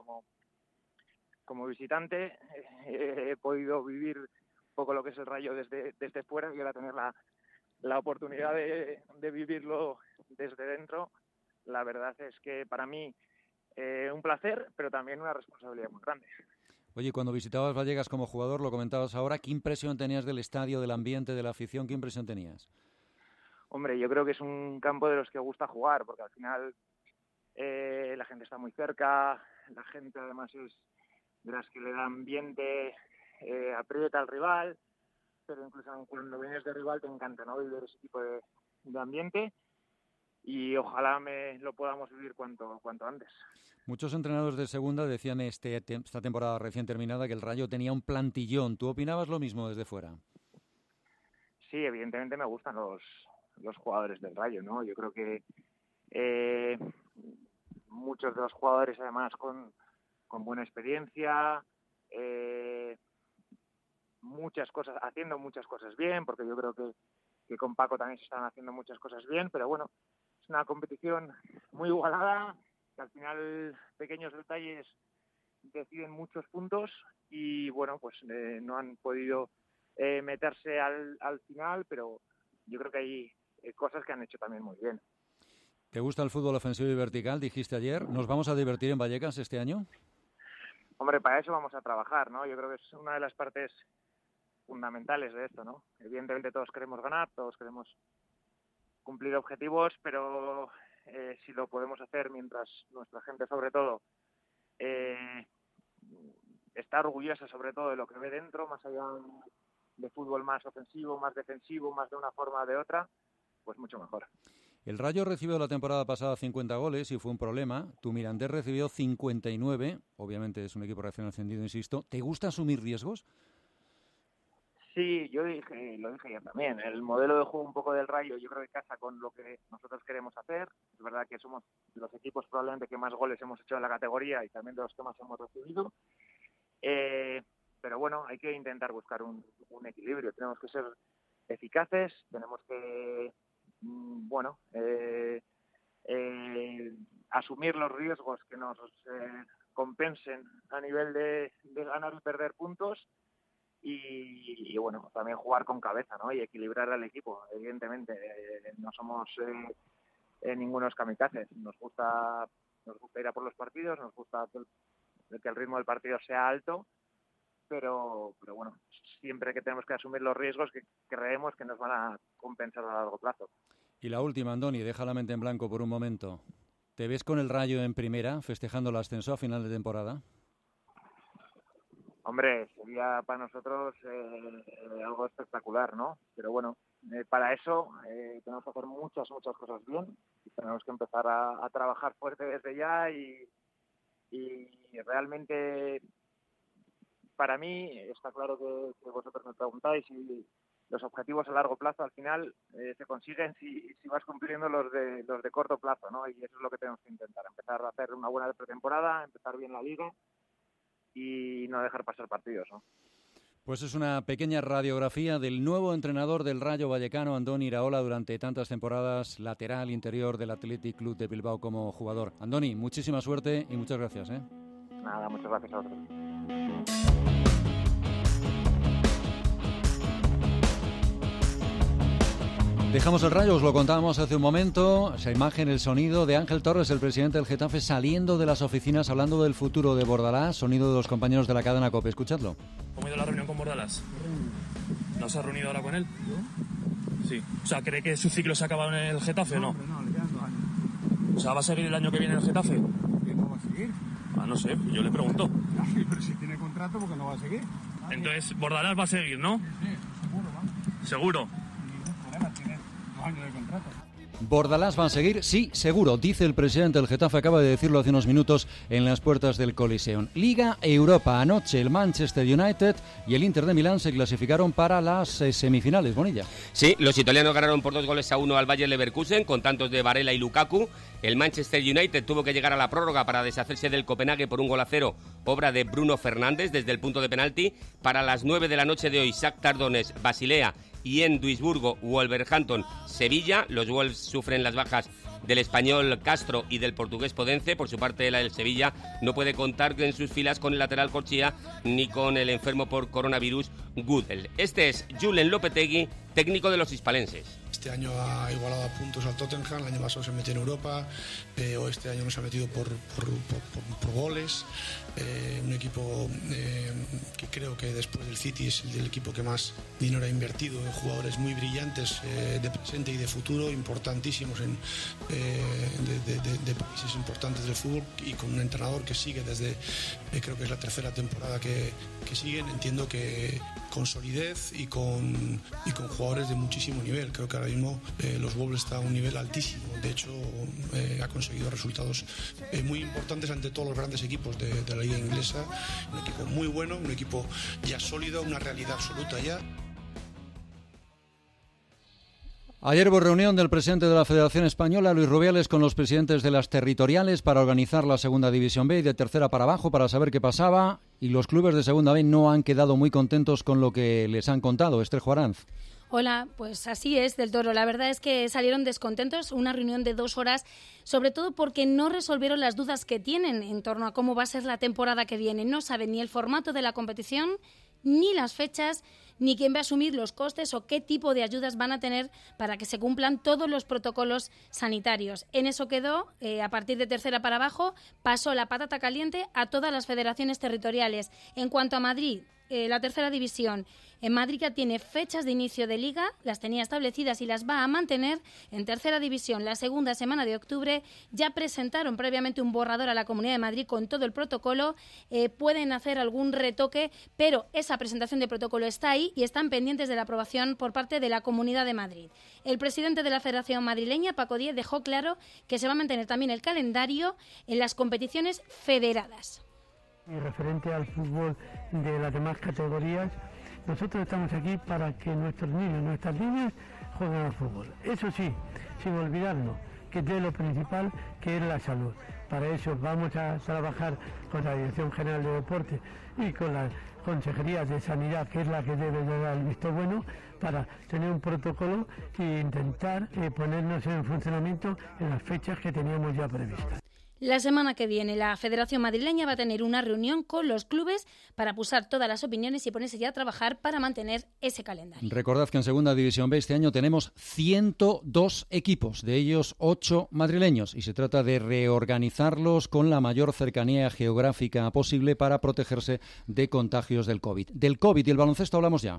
Speaker 9: como visitante. He podido vivir un poco lo que es el Rayo desde fuera y ahora tener la oportunidad de vivirlo desde dentro. La verdad es que para mí un placer, pero también una responsabilidad muy grande.
Speaker 1: Oye, cuando visitabas Vallecas como jugador, lo comentabas ahora, ¿qué impresión tenías del estadio, del ambiente, de la afición? ¿Qué impresión tenías?
Speaker 9: Hombre, yo creo que es un campo de los que gusta jugar, porque al final la gente está muy cerca, la gente además es de las que le da ambiente, aprieta al rival, pero incluso cuando vienes de rival te encanta, ¿no? Vivir ese tipo de ambiente. Y ojalá lo podamos vivir cuanto antes.
Speaker 1: Muchos entrenadores de segunda decían esta temporada recién terminada que el Rayo tenía un plantillón. ¿Tú opinabas lo mismo desde fuera?
Speaker 9: Sí, evidentemente me gustan los jugadores del Rayo, ¿no? Yo creo que muchos de los jugadores además con buena experiencia, haciendo muchas cosas bien, porque yo creo que con Paco también se están haciendo muchas cosas bien, pero bueno, es una competición muy igualada, que al final pequeños detalles deciden muchos puntos y bueno, pues no han podido meterse al final, pero yo creo que hay cosas que han hecho también muy bien.
Speaker 1: ¿Te gusta el fútbol ofensivo y vertical? Dijiste ayer. ¿Nos vamos a divertir en Vallecas este año?
Speaker 9: Hombre, para eso vamos a trabajar, ¿no? Yo creo que es una de las partes fundamentales de esto, ¿no? Evidentemente todos queremos ganar, todos queremos cumplir objetivos, pero si lo podemos hacer mientras nuestra gente, sobre todo, está orgullosa sobre todo de lo que ve dentro, más allá de fútbol más ofensivo, más defensivo, más de una forma o de otra, pues mucho mejor.
Speaker 1: El Rayo recibió la temporada pasada 50 goles y fue un problema. Tu Mirandés recibió 59. Obviamente es un equipo recién ascendido, insisto. ¿Te gusta asumir riesgos?
Speaker 9: Sí, lo dije ya también. El modelo de juego un poco del Rayo yo creo que casa con lo que nosotros queremos hacer. Es verdad que somos los equipos probablemente que más goles hemos hecho en la categoría y también de los que más hemos recibido. Pero bueno, hay que intentar buscar un equilibrio. Tenemos que ser eficaces, tenemos que asumir los riesgos que nos compensen a nivel de ganar y perder puntos y bueno, también jugar con cabeza, ¿no? Y equilibrar al equipo. Evidentemente, no somos ningunos kamikazes. Nos gusta ir a por los partidos, nos gusta que el ritmo del partido sea alto, pero bueno, siempre que tenemos que asumir los riesgos que creemos que nos van a compensar a largo plazo.
Speaker 1: Y la última, Andoni, deja la mente en blanco por un momento. ¿Te ves con el Rayo en primera, festejando el ascenso a final de temporada?
Speaker 9: Hombre, sería para nosotros algo espectacular, ¿no? Pero bueno, para eso tenemos que hacer muchas cosas bien y tenemos que empezar a trabajar fuerte desde ya y realmente para mí está claro que vosotros me preguntáis si los objetivos a largo plazo al final se consiguen si vas cumpliendo los de corto plazo, ¿no? Y eso es lo que tenemos que intentar, empezar a hacer una buena pretemporada, empezar bien la liga y no dejar pasar partidos, ¿no?
Speaker 1: Pues es una pequeña radiografía del nuevo entrenador del Rayo Vallecano, Andoni Iraola, durante tantas temporadas, lateral interior del Athletic Club de Bilbao como jugador. Andoni, muchísima suerte y muchas gracias, ¿eh?
Speaker 9: Nada, muchas gracias a vosotros.
Speaker 1: Dejamos el Rayo, os lo contábamos hace un momento, esa imagen, el sonido de Ángel Torres, el presidente del Getafe, saliendo de las oficinas hablando del futuro de Bordalás, sonido de los compañeros de la cadena COPE. Escuchadlo.
Speaker 10: ¿Cómo ha ido la reunión con Bordalás? ¿No se ha reunido ahora con él? Sí. O sea, ¿cree que su ciclo se ha acabado en el Getafe o no?
Speaker 11: No, le quedan 2 años.
Speaker 10: O sea, ¿va a seguir el año que viene en el Getafe?
Speaker 11: ¿Quién no va a seguir?
Speaker 10: No sé, yo le pregunto.
Speaker 11: Pero si tiene contrato, ¿por qué no va a seguir?
Speaker 10: Entonces, Bordalás va a seguir, ¿no?
Speaker 11: Sí, seguro, vamos.
Speaker 10: ¿Seguro?
Speaker 11: Ningún problema, tiene 2 años de contrato.
Speaker 1: ¿Bordalás va a seguir? Sí, seguro, dice el presidente del Getafe, acaba de decirlo hace unos minutos en las puertas del Coliseum. Liga Europa, anoche el Manchester United y el Inter de Milán se clasificaron para las semifinales, Bonilla.
Speaker 2: Sí, los italianos ganaron por 2-1 al Bayer Leverkusen con tantos de Varela y Lukaku. El Manchester United tuvo que llegar a la prórroga para deshacerse del Copenhague por 1-0, obra de Bruno Fernández desde el punto de penalti. Para las 9 de la noche de hoy, Shakhtar Donetsk, Basilea y en Duisburgo, Wolverhampton, Sevilla. Los Wolves sufren las bajas del español Castro y del portugués Podence. Por su parte, el Sevilla no puede contar en sus filas con el lateral Corchia ni con el enfermo por coronavirus Gudel. Este es Julen Lopetegui, técnico de los hispalenses.
Speaker 12: Este año ha igualado a puntos al Tottenham, el año pasado se metió en Europa, o este año nos ha metido por goles. Un equipo que creo que después del City es el equipo que más dinero ha invertido en jugadores muy brillantes de presente y de futuro, importantísimos de países importantes del fútbol, y con un entrenador que sigue desde, creo que es la 3ª temporada que siguen. Entiendo que con solidez y con jugadores de muchísimo nivel. Creo que ahora mismo los Wolves están a un nivel altísimo. De hecho, ha conseguido resultados muy importantes ante todos los grandes equipos de la liga inglesa. Un equipo muy bueno, un equipo ya sólido, una realidad absoluta ya.
Speaker 1: Ayer hubo reunión del presidente de la Federación Española, Luis Rubiales, con los presidentes de las territoriales para organizar la Segunda División B y de tercera para abajo para saber qué pasaba, y los clubes de Segunda B no han quedado muy contentos con lo que les han contado. Esther Juaranz.
Speaker 13: Hola, pues así es, del Toro. La verdad es que salieron descontentos, una reunión de 2 horas, sobre todo porque no resolvieron las dudas que tienen en torno a cómo va a ser la temporada que viene. No saben ni el formato de la competición, ni las fechas, ni quién va a asumir los costes o qué tipo de ayudas van a tener para que se cumplan todos los protocolos sanitarios. En eso quedó, a partir de tercera para abajo, pasó la patata caliente a todas las federaciones territoriales. En cuanto a Madrid, la tercera división, en Madrid ya tiene fechas de inicio de liga, las tenía establecidas y las va a mantener. En tercera división, la segunda semana de octubre, ya presentaron previamente un borrador a la Comunidad de Madrid con todo el protocolo. Pueden hacer algún retoque, pero esa presentación de protocolo está ahí y están pendientes de la aprobación por parte de la Comunidad de Madrid. El presidente de la Federación Madrileña, Paco Díez, dejó claro que se va a mantener también el calendario en las competiciones federadas.
Speaker 14: Y referente al fútbol de las demás categorías, nosotros estamos aquí para que nuestros niños, nuestras niñas jueguen al fútbol. Eso sí, sin olvidarnos que es lo principal, que es la salud. Para eso vamos a trabajar con la Dirección General de Deporte y con las consejerías de Sanidad, que es la que debe de dar el visto bueno, para tener un protocolo e intentar ponernos en funcionamiento en las fechas que teníamos ya previstas.
Speaker 13: La semana que viene la Federación Madrileña va a tener una reunión con los clubes para pusar todas las opiniones y ponerse ya a trabajar para mantener ese calendario.
Speaker 1: Recordad que en Segunda División B este año tenemos 102 equipos, de ellos 8 madrileños, y se trata de reorganizarlos con la mayor cercanía geográfica posible para protegerse de contagios del COVID. Del COVID y el baloncesto hablamos ya.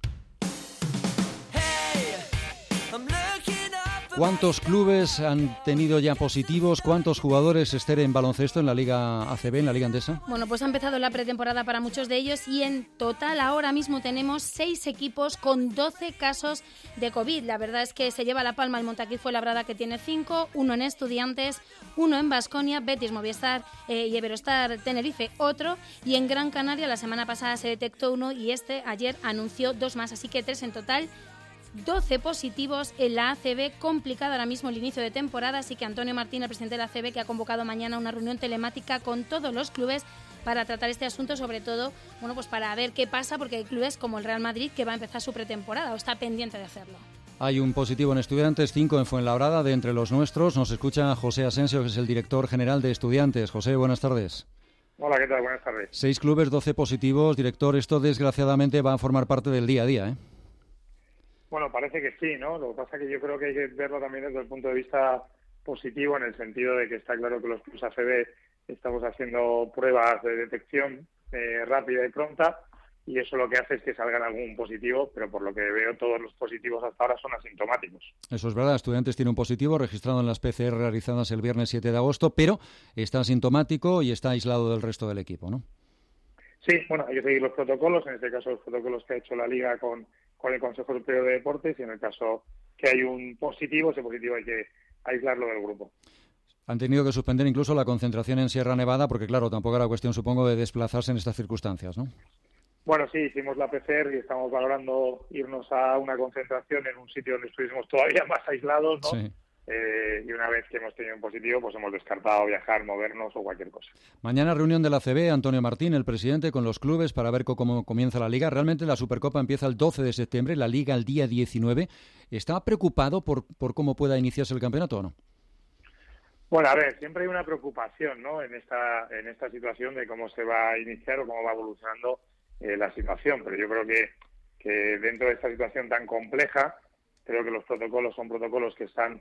Speaker 1: ¿Cuántos clubes han tenido ya positivos? ¿Cuántos jugadores, Esther, en baloncesto en la Liga ACB, en la Liga Endesa?
Speaker 13: Bueno, pues ha empezado la pretemporada para muchos de ellos y en total ahora mismo tenemos 6 equipos con 12 casos de COVID. La verdad es que se lleva la palma el Montaquí Fuenlabrada, que tiene 5, 1 en Estudiantes, 1 en Baskonia, Betis Movistar y Iberostar Tenerife otro, y en Gran Canaria la semana pasada se detectó 1 y ayer anunció 2 más, así que 3 en total. 12 positivos en la ACB, complicado ahora mismo el inicio de temporada, así que Antonio Martín, el presidente de la ACB, que ha convocado mañana una reunión telemática con todos los clubes para tratar este asunto, sobre todo, bueno, pues para ver qué pasa, porque hay clubes como el Real Madrid que va a empezar su pretemporada o está pendiente de hacerlo.
Speaker 1: Hay un positivo en Estudiantes, 5 en Fuenlabrada, de entre los nuestros. Nos escucha José Asensio, que es el director general de Estudiantes. José, buenas tardes.
Speaker 15: Hola, ¿qué tal? Buenas tardes.
Speaker 1: 6 clubes, 12 positivos. Director, esto desgraciadamente va a formar parte del día a día, ¿eh?
Speaker 15: Bueno, parece que sí, ¿no? Lo que pasa es que yo creo que hay que verlo también desde el punto de vista positivo, en el sentido de que está claro que los clubes ACB estamos haciendo pruebas de detección rápida y pronta, y eso lo que hace es que salgan algún positivo, pero por lo que veo todos los positivos hasta ahora son asintomáticos.
Speaker 1: Eso es verdad, Estudiantes tiene un positivo registrado en las PCR realizadas el viernes 7 de agosto, pero está asintomático y está aislado del resto del equipo, ¿no?
Speaker 15: Sí, bueno, hay que seguir los protocolos, en este caso los protocolos que ha hecho la Liga con el Consejo Europeo de Deportes, y en el caso que hay un positivo, ese positivo hay que aislarlo del grupo.
Speaker 1: Han tenido que suspender incluso la concentración en Sierra Nevada porque, claro, tampoco era cuestión, supongo, de desplazarse en estas circunstancias, ¿no?
Speaker 15: Bueno, sí, hicimos la PCR y estamos valorando irnos a una concentración en un sitio donde estuviésemos todavía más aislados, ¿no?
Speaker 1: Sí.
Speaker 15: Y una vez que hemos tenido un positivo, pues hemos descartado viajar, movernos o cualquier cosa.
Speaker 1: Mañana reunión de la ACB, Antonio Martín, el presidente, con los clubes para ver cómo comienza la Liga. Realmente la Supercopa empieza el 12 de septiembre, la Liga el día 19. ¿Está preocupado por cómo pueda iniciarse el campeonato o no?
Speaker 15: Bueno, a ver, siempre hay una preocupación, ¿no?, en esta situación de cómo se va a iniciar o cómo va evolucionando la situación, pero yo creo que dentro de esta situación tan compleja, creo que los protocolos son protocolos que están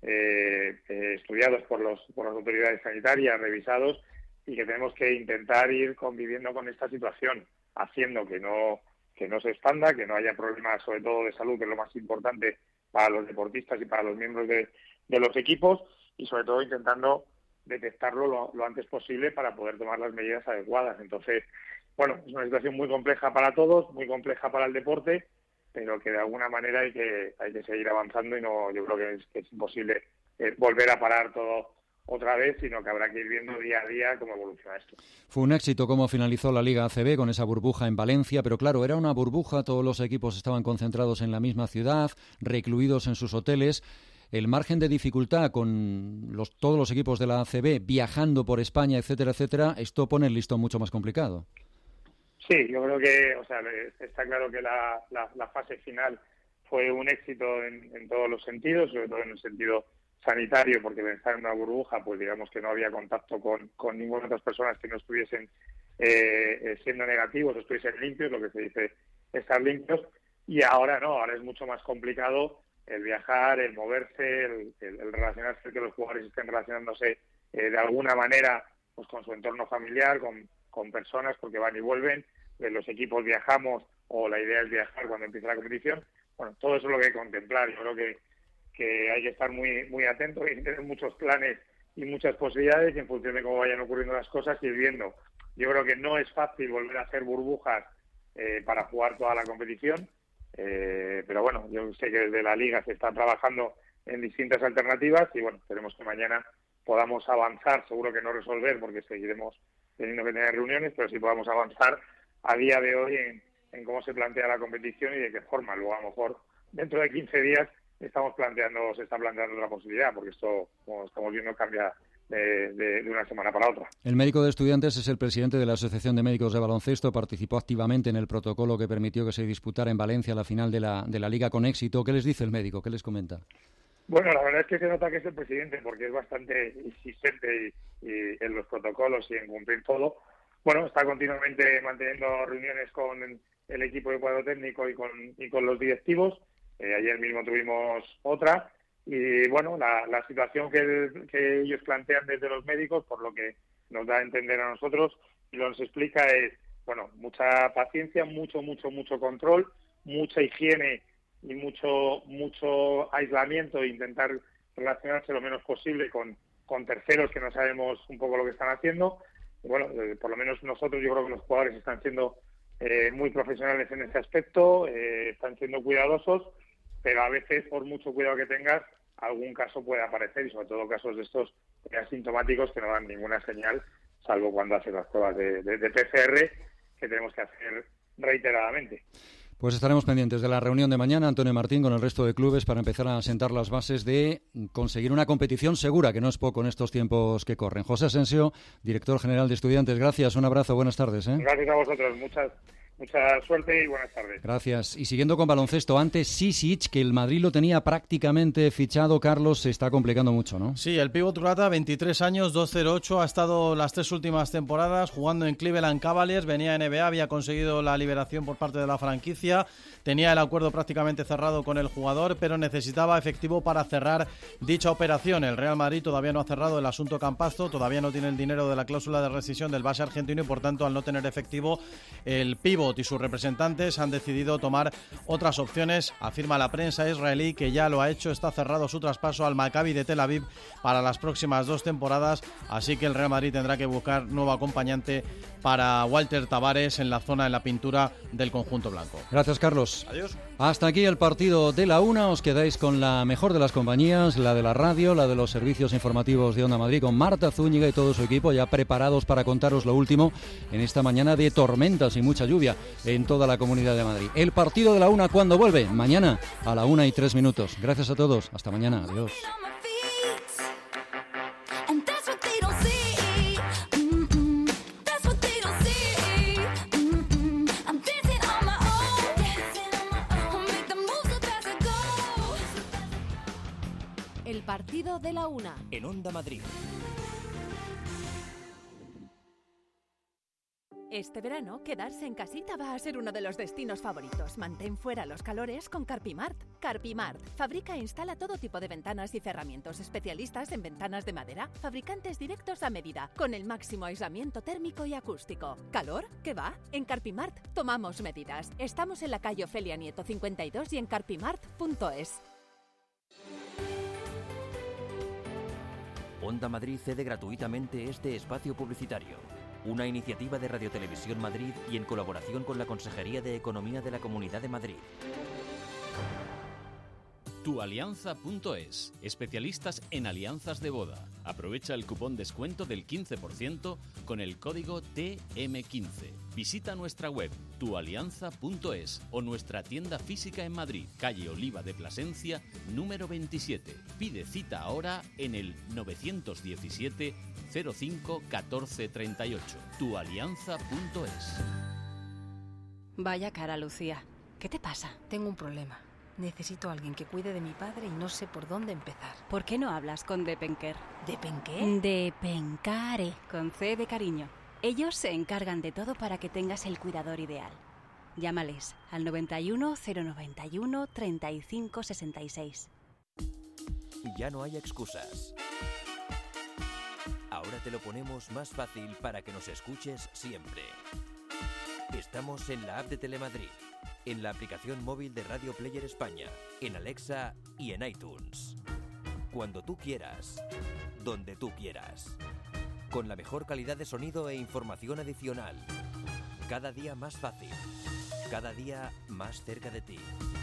Speaker 15: estudiados por las autoridades sanitarias, revisados, y que tenemos que intentar ir conviviendo con esta situación, haciendo que no se expanda, que no haya problemas, sobre todo de salud, que es lo más importante para los deportistas y para los miembros de los equipos, y sobre todo intentando detectarlo lo antes posible para poder tomar las medidas adecuadas. Entonces, bueno, es una situación muy compleja para todos, muy compleja para el deporte, pero que de alguna manera hay que seguir avanzando, y no, yo creo que es imposible volver a parar otra vez, sino que habrá que ir viendo día a día cómo evoluciona esto.
Speaker 1: Fue un éxito cómo finalizó la Liga ACB con esa burbuja en Valencia, pero claro, era una burbuja, todos los equipos estaban concentrados en la misma ciudad, recluidos en sus hoteles. El margen de dificultad con todos los equipos de la ACB viajando por España, etcétera, etcétera, esto pone el listón mucho más complicado.
Speaker 15: Sí, yo creo que, o sea, está claro que la fase final fue un éxito en todos los sentidos, sobre todo en el sentido sanitario, porque pensar en una burbuja, pues digamos que no había contacto con ninguna de otras personas que no estuviesen siendo negativos, estuviesen limpios, lo que se dice estar limpios, y ahora no, ahora es mucho más complicado el viajar, el moverse, el relacionarse, que los jugadores estén relacionándose de alguna manera pues con su entorno familiar, con personas, porque van y vuelven, los equipos viajamos o la idea es viajar cuando empieza la competición. Bueno, todo eso es lo que hay que contemplar. Yo creo que hay que estar muy atentos y tener muchos planes y muchas posibilidades, y en función de cómo vayan ocurriendo las cosas, ir viendo. Yo creo que no es fácil volver a hacer burbujas para jugar toda la competición, pero bueno, yo sé que desde la Liga se está trabajando en distintas alternativas y bueno, esperemos que mañana podamos avanzar, seguro que no resolver porque seguiremos teniendo que tener reuniones, pero sí podamos avanzar a día de hoy en cómo se plantea la competición y de qué forma. Luego, a lo mejor, dentro de 15 días se está planteando otra posibilidad, porque esto, como estamos viendo, cambia de una semana para otra.
Speaker 1: El médico de Estudiantes es el presidente de la Asociación de Médicos de Baloncesto, participó activamente en el protocolo que permitió que se disputara en Valencia la final de la Liga con éxito. ¿Qué les dice el médico? ¿Qué les comenta?
Speaker 15: Bueno, la verdad es que se nota que es el presidente, porque es bastante insistente y en los protocolos y en cumplir todo. Bueno, está continuamente manteniendo reuniones con el equipo de cuadro técnico y con los directivos. Ayer mismo tuvimos otra. Y bueno, la situación que ellos plantean desde los médicos, por lo que nos da a entender a nosotros y nos explica, es, bueno, mucha paciencia, mucho control, mucha higiene y mucho aislamiento e intentar relacionarse lo menos posible con terceros que no sabemos un poco lo que están haciendo. Y bueno, por lo menos nosotros, yo creo que los jugadores están siendo muy profesionales en ese aspecto, están siendo cuidadosos, pero a veces, por mucho cuidado que tengas, algún caso puede aparecer, y sobre todo casos de estos asintomáticos que no dan ninguna señal, salvo cuando hacen las pruebas de PCR, que tenemos que hacer reiteradamente.
Speaker 1: Pues estaremos pendientes de la reunión de mañana, Antonio Martín, con el resto de clubes para empezar a sentar las bases de conseguir una competición segura, que no es poco en estos tiempos que corren. José Asensio, director general de Estudiantes, gracias, un abrazo, buenas tardes.
Speaker 15: Gracias a vosotros, mucha suerte y buenas tardes.
Speaker 1: Gracias. Y siguiendo con baloncesto, antes Sisic, que el Madrid lo tenía prácticamente fichado, Carlos, se está complicando mucho, ¿no?
Speaker 5: Sí, el pívot croata, 23 años, 2.08, ha estado las 3 últimas temporadas jugando en Cleveland Cavaliers, venía en NBA, había conseguido la liberación por parte de la franquicia, tenía el acuerdo prácticamente cerrado con el jugador, pero necesitaba efectivo para cerrar dicha operación. El Real Madrid todavía no ha cerrado el asunto Campazzo, todavía no tiene el dinero de la cláusula de rescisión del base argentino y por tanto, al no tener efectivo, el pívot y sus representantes han decidido tomar otras opciones. Afirma la prensa israelí que ya lo ha hecho, está cerrado su traspaso al Maccabi de Tel Aviv para las próximas 2 temporadas, así que el Real Madrid tendrá que buscar nuevo acompañante para Walter Tavares en la pintura del conjunto blanco.
Speaker 1: Gracias, Carlos.
Speaker 5: Adiós.
Speaker 1: Hasta aquí el partido de la una. Os quedáis con la mejor de las compañías, la de la radio, la de los servicios informativos de Onda Madrid, con Marta Zúñiga y todo su equipo ya preparados para contaros lo último en esta mañana de tormentas y mucha lluvia en toda la Comunidad de Madrid. El partido de la una, ¿cuándo vuelve? Mañana a la 1:03. Gracias a todos. Hasta mañana. Adiós.
Speaker 16: El partido de la una.
Speaker 17: En Onda Madrid.
Speaker 16: Este verano, quedarse en casita va a ser uno de los destinos favoritos. Mantén fuera los calores con Carpimart. Carpimart fabrica e instala todo tipo de ventanas y cerramientos, especialistas en ventanas de madera, fabricantes directos a medida, con el máximo aislamiento térmico y acústico. ¿Calor? ¿Qué va? En Carpimart tomamos medidas. Estamos en la calle Ofelia Nieto 52 y en carpimart.es.
Speaker 17: Onda Madrid cede gratuitamente este espacio publicitario. Una iniciativa de Radio Televisión Madrid y en colaboración con la Consejería de Economía de la Comunidad de Madrid.
Speaker 18: Tualianza.es, especialistas en alianzas de boda. Aprovecha el cupón descuento del 15% con el código TM15. Visita nuestra web tualianza.es o nuestra tienda física en Madrid, calle Oliva de Plasencia, número 27. Pide cita ahora en el 917 05 14 38. Tualianza.es.
Speaker 19: Vaya cara, Lucía. ¿Qué te pasa?
Speaker 20: Tengo un problema. Necesito a alguien que cuide de mi padre y no sé por dónde empezar.
Speaker 19: ¿Por qué no hablas con Depenker?
Speaker 20: ¿Depenqué?
Speaker 19: Depencare, con C de cariño. Ellos se encargan de todo para que tengas el cuidador ideal. Llámales al 91 091 35 66.
Speaker 17: Ya no hay excusas. Ahora te lo ponemos más fácil para que nos escuches siempre. Estamos en la app de Telemadrid, en la aplicación móvil de Radio Player España, en Alexa y en iTunes. Cuando tú quieras, donde tú quieras. Con la mejor calidad de sonido e información adicional. Cada día más fácil. Cada día más cerca de ti.